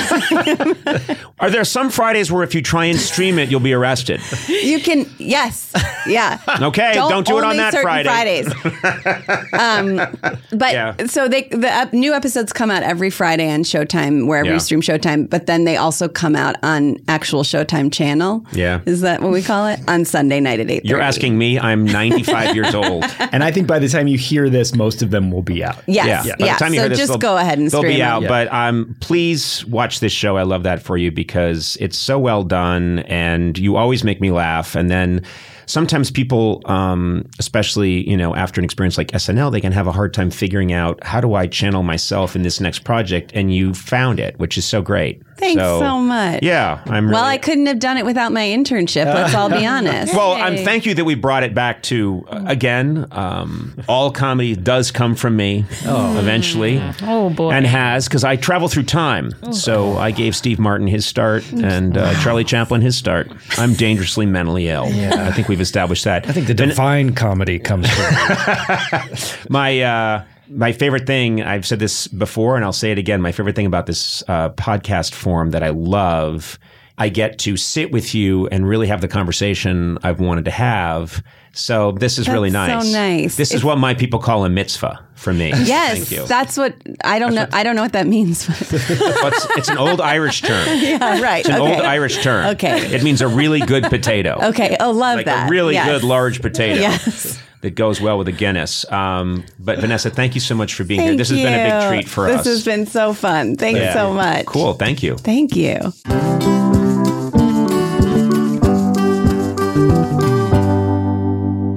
Showtime. Are there some Fridays where if you try and stream it, you'll be arrested? You can, yes, yeah. Okay, don't, do it on only that certain Friday. Fridays. um, but Yeah. so they the ep- new episodes come out every Friday on Showtime, wherever Yeah. you stream Showtime. But then they also come out on actual Showtime channel. Yeah. Is that what we call it? On Sunday night at eight. You're asking me. I'm ninety-five years old. And I think by the time you hear this, most of them will be out. Yes. Yeah. Yeah. By the time you so hear this, just they'll- go ahead and They'll stream be out, them. but um, please watch this show. I love that for you because it's so well done, and you always make me laugh. And then sometimes people, um, especially you know after an experience like S N L, they can have a hard time figuring out how do I channel myself in this next project. And you found it, which is so great. Thanks so, much. Yeah, I'm. Well, really, I couldn't have done it without my internship. Let's all be honest. Well, um, thank you that we brought it back to uh, again. Um, all comedy does come from me eventually. Oh, boy. And has, because I travel through time. So I gave Steve Martin his start and uh, Charlie Chaplin his start. I'm dangerously mentally ill. I think we've established that. I think the divine comedy comes from My uh, my favorite thing, I've said this before and I'll say it again, my favorite thing about this uh, podcast form that I love, I get to sit with you and really have the conversation I've wanted to have. So this is really That's nice. so nice. This is It's- what my people call a mitzvah for me. Yes, Thank you. that's what I don't know. I don't know what that means. But it's, it's an old Irish term. yeah, right. It's an okay. old Irish term. Okay. It means a really good potato. Okay. Oh, love Like that. a really Yes. good large potato. Yes. That goes well with a Guinness. Um, but Vanessa, thank you so much for being here. Thank This has been a big you. treat for this us. This has been so fun. Thanks Yeah. so much. Cool. Thank you. Thank you.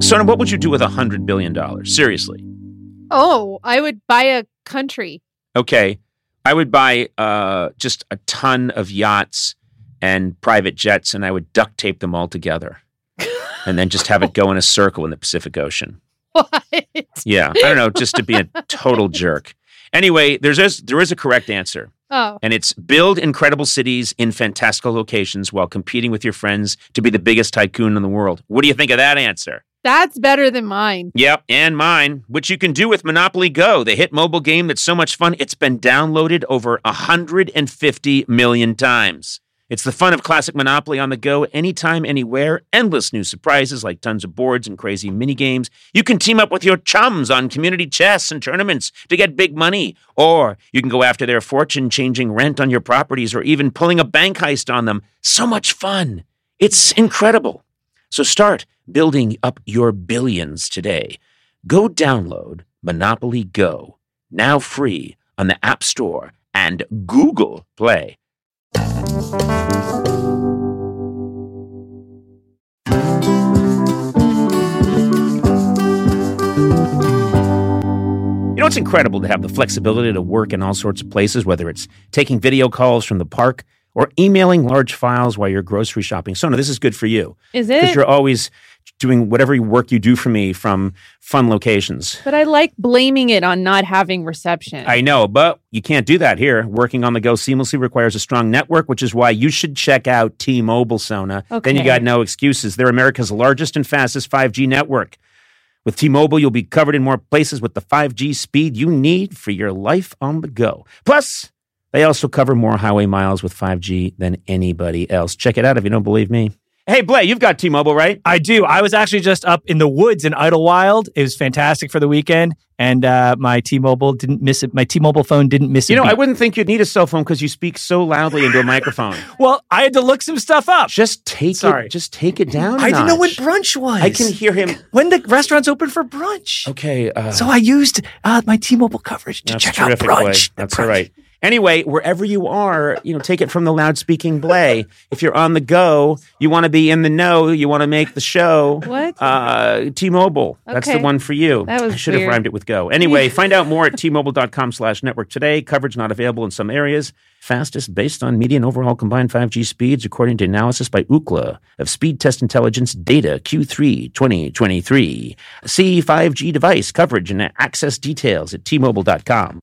Sona, what would you do with one hundred billion dollars? Seriously. Oh, I would buy a country. Okay. I would buy uh, just a ton of yachts and private jets, and I would duct tape them all together and then just have it go in a circle in the Pacific Ocean. What? Yeah. I don't know, just to be a total jerk. Anyway, there's a, there is a correct answer. Oh. And it's build incredible cities in fantastical locations while competing with your friends to be the biggest tycoon in the world. What do you think of that answer? That's better than mine. Yep, and mine, which you can do with Monopoly Go, the hit mobile game that's so much fun, it's been downloaded over one hundred fifty million times. It's the fun of classic Monopoly on the go, anytime, anywhere, endless new surprises like tons of boards and crazy mini games. You can team up with your chums on community chess and tournaments to get big money, or you can go after their fortune changing rent on your properties or even pulling a bank heist on them. So much fun. It's incredible. So start building up your billions today. Go download Monopoly Go, now free on the App Store and Google Play. You know, it's incredible to have the flexibility to work in all sorts of places, whether it's taking video calls from the park or emailing large files while you're grocery shopping. Sona, this is good for you. Is it? Because you're always doing whatever work you do for me from fun locations. But I like blaming it on not having reception. I know, but you can't do that here. Working on the go seamlessly requires a strong network, which is why you should check out T-Mobile, Sona. Okay. Then you got no excuses. They're America's largest and fastest five G network. With T-Mobile, you'll be covered in more places with the five G speed you need for your life on the go. Plus, they also cover more highway miles with five G than anybody else. Check it out if you don't believe me. Hey, Blay, you've got T-Mobile, right? I do. I was actually just up in the woods in Idlewild. It was fantastic for the weekend, and uh, my T-Mobile didn't miss it. My T-Mobile phone didn't miss it. You know, I wouldn't think you'd need a cell phone because you speak so loudly into a microphone. Well, I had to look some stuff up. Just take Sorry. it. Just take it down. a I didn't know what notch. brunch was. I can hear him. When the restaurant's open for brunch. Okay. Uh, So I used uh, my T-Mobile coverage to that's check out terrific, brunch. Blay. The That's brunch. all right. Anyway, wherever you are, you know, take it from the loud-speaking Blay. If you're on the go, you want to be in the know, you want to make the show. What? Uh, T-Mobile. That's the Okay. one for you. That was I should have weird. rhymed it with go. Anyway, find out more at T-Mobile.com slash network today. Coverage not available in some areas. Fastest based on median overall combined five G speeds, according to analysis by Ookla of Speed Test Intelligence data Q three twenty twenty-three. See five G device coverage and access details at T Mobile dot com.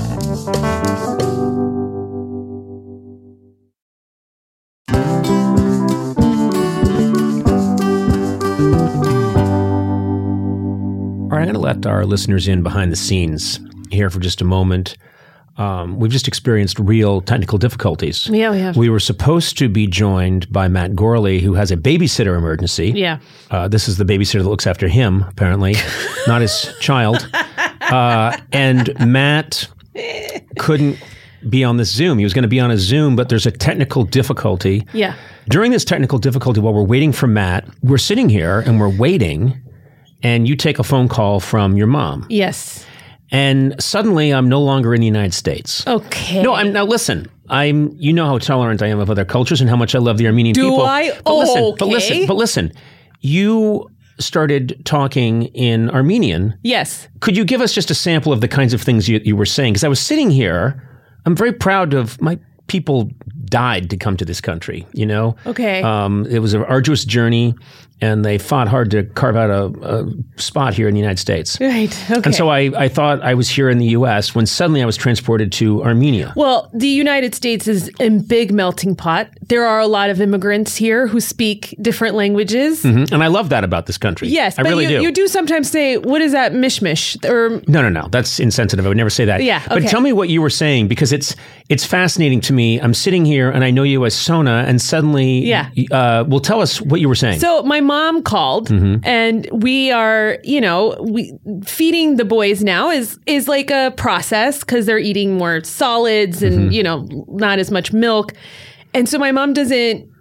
All right, I'm going to let our listeners in behind the scenes here for just a moment. Um, we've just experienced real technical difficulties. Yeah, we have. We were supposed to be joined by Matt Gorley, who has a babysitter emergency. Yeah. Uh, this is the babysitter that looks after him, apparently, not his child. Uh, and Matt couldn't be on this Zoom. He was going to be on a Zoom, but there's a technical difficulty. Yeah. During this technical difficulty, while we're waiting for Matt, we're sitting here and we're waiting, and you take a phone call from your mom. Yes. And suddenly, I'm no longer in the United States. Okay. No, I'm now. Listen, I'm. You know how tolerant I am of other cultures and how much I love the Armenian Do people. I? But listen, but Okay. listen, but listen. You started talking in Armenian. Yes. Could you give us just a sample of the kinds of things you, you were saying? Because I was sitting here. I'm very proud of my people. Died to come to this country. You know. Okay. Um, it was an arduous journey, and they fought hard to carve out a, a spot here in the United States. Right. Okay. And so I, I thought I was here in the U S when suddenly I was transported to Armenia. Well, the United States is a big melting pot. There are a lot of immigrants here who speak different languages. Mhm. And I love that about this country. Yes, I but really you, do. you do sometimes say, "What is that mishmish?" Or No, no, no. That's insensitive. I would never say that. Yeah, But okay. tell me what you were saying, because it's it's fascinating to me. I'm sitting here and I know you as Sona, and suddenly, Yeah. uh, well, tell us what you were saying. so my mom called, Mm-hmm. and we are, you know, we feeding the boys now is is like a process because they're eating more solids and Mm-hmm. you know not as much milk, and so my mom doesn't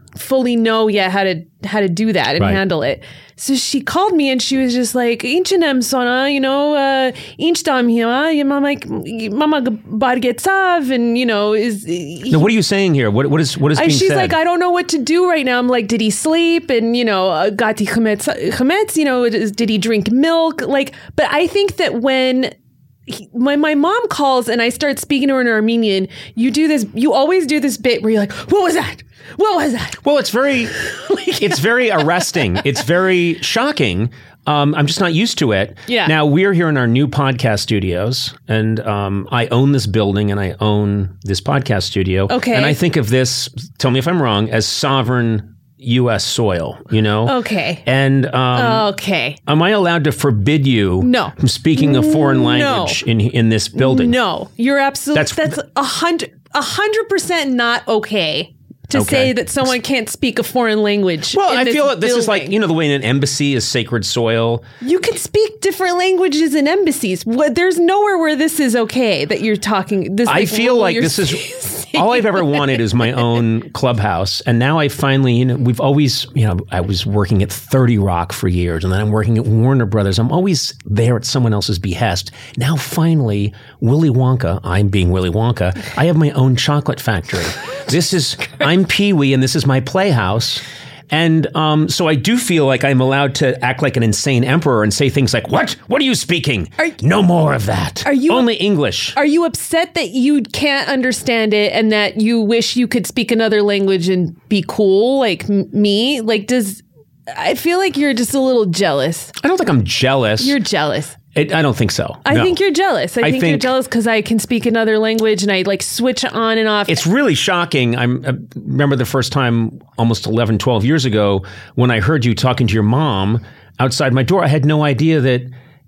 fully know yet how to how to do that and Right. handle it. So she called me and she was just like, "Inchinem sona, you know, uh, inchdam hima, your mama, mama bargetsav," and you know, is Now, what are you saying here? What what is what is I, being she's said? like, I don't know what to do right now. I'm like, did he sleep? And, you know, uh, gati chametz, chametz, you know, is- did he drink milk? Like, but I think that when he, when my mom calls and I start speaking to her in Armenian, you do this, you always do this bit where you're like, what was that? What was that? Well, it's very, it's very arresting. It's very shocking. Um, I'm just not used to it. Yeah. Now we're here in our new podcast studios, and um, I own this building and I own this podcast studio. Okay. And I think of this. Tell me if I'm wrong. As sovereign U S soil. You know. Okay. And um, Okay. am I allowed to forbid you No. from speaking a foreign No. language in in this building? No, you're absolutely, That's- that's a hundred, a hundred percent not okay to Okay. say that someone can't speak a foreign language. Well, in I this feel this is like, building. you know, the way an embassy is sacred soil. You can speak different languages in embassies. What, there's nowhere where this is okay that you're talking. This I like, feel rule like you're this is saying. all I've ever wanted is my own clubhouse. And now I finally, you know, we've always, you know, I was working at thirty Rock for years, and then I'm working at Warner Brothers. I'm always there at someone else's behest. Now finally, Willy Wonka, I'm being Willy Wonka, I have my own chocolate factory. This is, I'm Pee-wee and this is my playhouse. And um, so I do feel like I'm allowed to act like an insane emperor and say things like, what? What are you speaking? Are- no more of that. Are you- Only English. Are you upset that you can't understand it and that you wish you could speak another language and be cool like m- me? Like, does I feel like you're just a little jealous? I don't think I'm jealous. You're jealous. It, I don't think so. I No. think you're jealous. I, I think, you're think- jealous because I can speak another language and I like switch on and off. It's really shocking. I'm, I remember the first time almost eleven, twelve years ago when I heard you talking to your mom outside my door. I had no idea that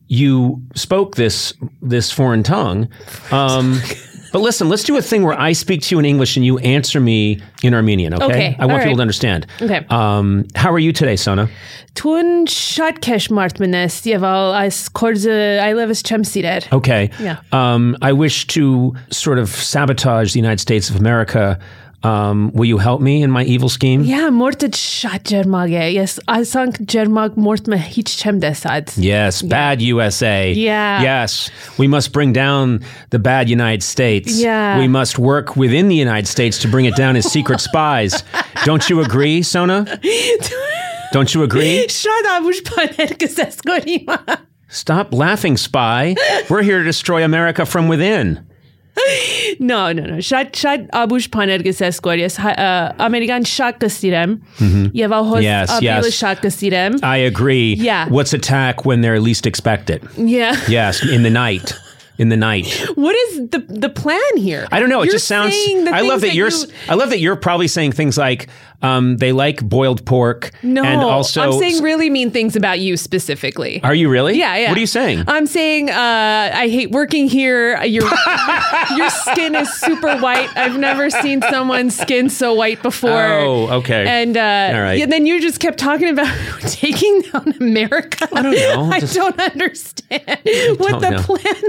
you spoke this this foreign tongue. Um, but listen, let's do a thing where I speak to you in English and you answer me in Armenian, okay? Okay, I want all people right. to understand. Okay. Um, how are you today, Sona? Tun shadkesh martmanes yeval as korze I live as chemsider. Okay. Yeah. Um, I wish to sort of sabotage the United States of America. Um, will you help me in my evil scheme? Yeah, morted shad jermage. Yes, I sank jermag mortme hich chem desad. Yes, bad U S A. Yeah. Yes, we must bring down the bad United States. Yeah. We must work within the United States to bring it down as secret spies. Don't you agree, Sona? Don't you agree? Shad abush paner keseskorima. Stop laughing, spy. We're here to destroy America from within. No, no, no. Shad shad abush paner keseskor. Yes, uh, American shad kesirem. Yeval hos Yes, abile yes. shad kesirem. I agree. Yeah. What's attack when they're least expected? Yeah. Yes, in the night. In the night. What is the the plan here? I don't know. It You're just sounds. saying the I love things that you're. you- I love that you're probably saying things like um, they like boiled pork. No, and also I'm saying really mean things about you specifically. Are you really? Yeah, yeah. What are you saying? I'm saying uh, I hate working here. Your your skin is super white. I've never seen someone's skin so white before. Oh, okay. And uh, All right. yeah, then you just kept talking about taking down America. I don't know. I Just- don't understand what don't the know. plan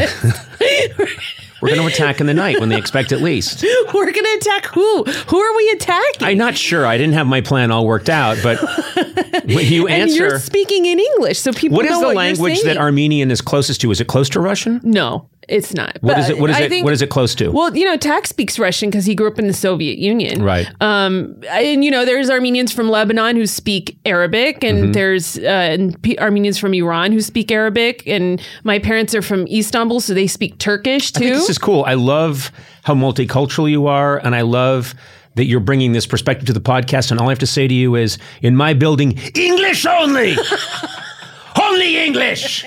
was. We're going to attack in the night when they expect it least. We're gonna attack who? Who are we attacking? I'm not sure. I didn't have my plan all worked out, but when you and answer, you're speaking in English, so people what know is the what language you're that saying. Armenian is closest to? Is it close to Russian? No, it's not. What But is it? What is I it? think- What is it close to? Well, you know, Tak speaks Russian because he grew up in the Soviet Union. Right. Um, and, you know, there's Armenians from Lebanon who speak Arabic, and Mm-hmm. there's uh, and P- Armenians from Iran who speak Arabic. And my parents are from Istanbul, so they speak Turkish I think too. this is cool. I love how multicultural you are, and I love that you're bringing this perspective to the podcast. And all I have to say to you is, in my building, English only, only English.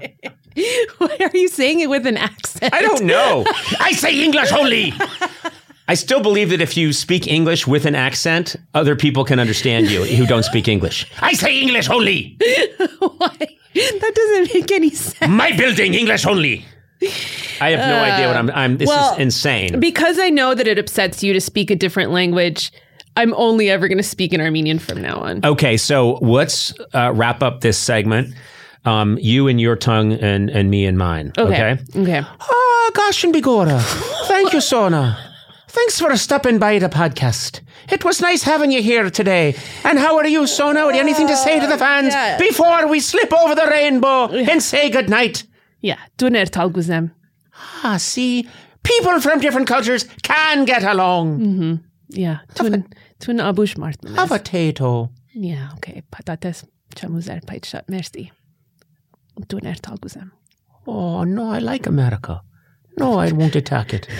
Why are you saying it with an accent? I don't know. I say English only. I still believe that if you speak English with an accent, other people can understand you who don't speak English. I say English only. Why? That doesn't make any sense. My building, English only. I have no idea what I'm. I'm. This well, is insane. Because I know that it upsets you to speak a different language, I'm only ever going to speak in Armenian from now on. Okay, so let's uh, wrap up this segment. Um, you and your tongue, and and me and mine. Okay. Okay. Ah, Gashin Bigora. Thank you, Sona. Thanks for stopping by the podcast. It was nice having you here today. And how are you, Sona? Anything to say to the fans yeah. before we slip over the rainbow and say goodnight? Yeah, tuner talguzem. Ah, see, people from different cultures can get along. Mm-hmm. Yeah, tun tun abush martman. A potato. Yeah, okay. Patates chamuzer paitcha. Merci. Tuner talguzem. Oh, no, I like America. No, I won't attack it.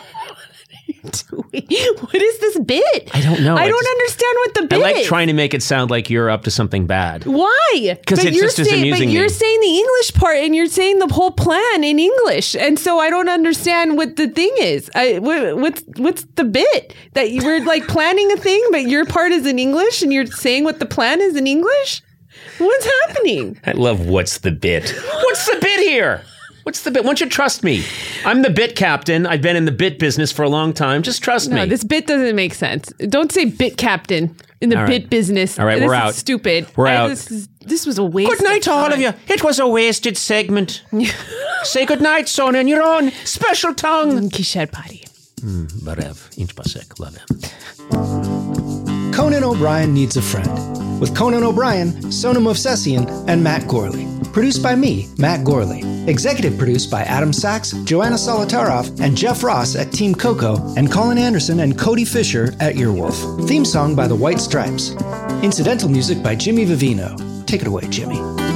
What is this bit? I don't know. I, I don't just, understand what the bit I like is. trying to make it sound like you're up to something bad. Why? Because it just is saying, amusing But you're me. saying the English part and you're saying the whole plan in English. And so I don't understand what the thing is. I, what, what's what's the bit? That you were like planning a thing, but your part is in English and you're saying what the plan is in English? What's happening? I love what's the bit. What's the bit here? What's the bit? Why don't you trust me? I'm the bit captain. I've been in the bit business for a long time. Just trust no, me. This bit doesn't make sense. Don't say bit captain in the All right. bit business. All right, this we're is out. Stupid. We're I, out. This, is, this was a waste. Good night of to all of time. you. It was a wasted segment. Say good night, Sona, in your own special tongue. Kisher party. Mm, Barev, inch pasek, love him. Conan O'Brien Needs a Friend, with Conan O'Brien, Sona Movsesian, and Matt Gorley. Produced by me, Matt Gorley. Executive produced by Adam Sachs, Joanna Solotaroff, and Jeff Ross at Team Coco, and Colin Anderson and Cody Fisher at Earwolf. Theme song by the White Stripes. Incidental music by Jimmy Vivino. Take it away, Jimmy.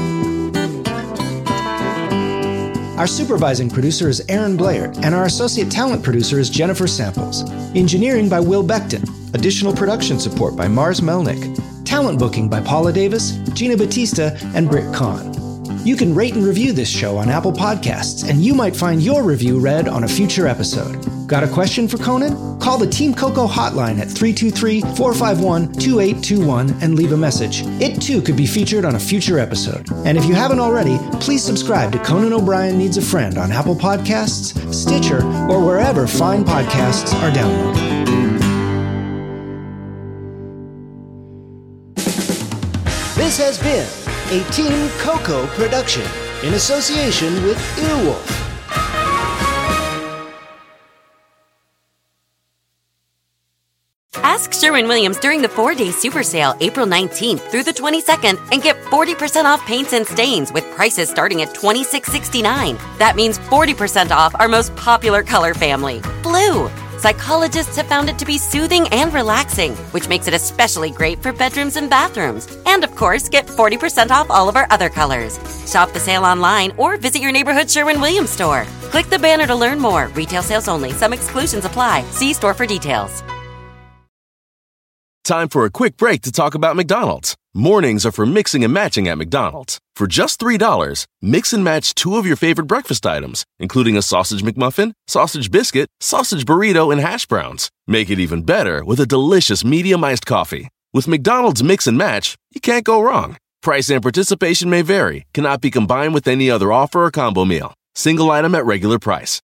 Our supervising producer is Aaron Blair, and our associate talent producer is Jennifer Samples. Engineering by Will Beckton. Additional production support by Mars Melnick. Talent booking by Paula Davis, Gina Batista, and Britt Kahn. You can rate and review this show on Apple Podcasts, and you might find your review read on a future episode. Got a question for Conan? Call the Team Coco hotline at three two three, four five one, two eight two one and leave a message. It too could be featured on a future episode. And if you haven't already, please subscribe to Conan O'Brien Needs a Friend on Apple Podcasts, Stitcher, or wherever fine podcasts are downloaded. This has been a Team Coco production in association with Earwolf. Ask Sherwin-Williams during the four-day super sale April nineteenth through the twenty-second and get forty percent off paints and stains with prices starting at twenty-six sixty-nine. That means forty percent off our most popular color family, blue. Psychologists have found it to be soothing and relaxing, which makes it especially great for bedrooms and bathrooms. And of course, get forty percent off all of our other colors. Shop the sale online or visit your neighborhood Sherwin-Williams store. Click the banner to learn more. Retail sales only. Some exclusions apply. See store for details. Time for a quick break to talk about McDonald's. Mornings are for mixing and matching at McDonald's. For just three dollars, mix and match two of your favorite breakfast items, including a sausage McMuffin, sausage biscuit, sausage burrito, and hash browns. Make it even better with a delicious medium iced coffee. With McDonald's Mix and Match, you can't go wrong. Price and participation may vary, cannot be combined with any other offer or combo meal. Single item at regular price.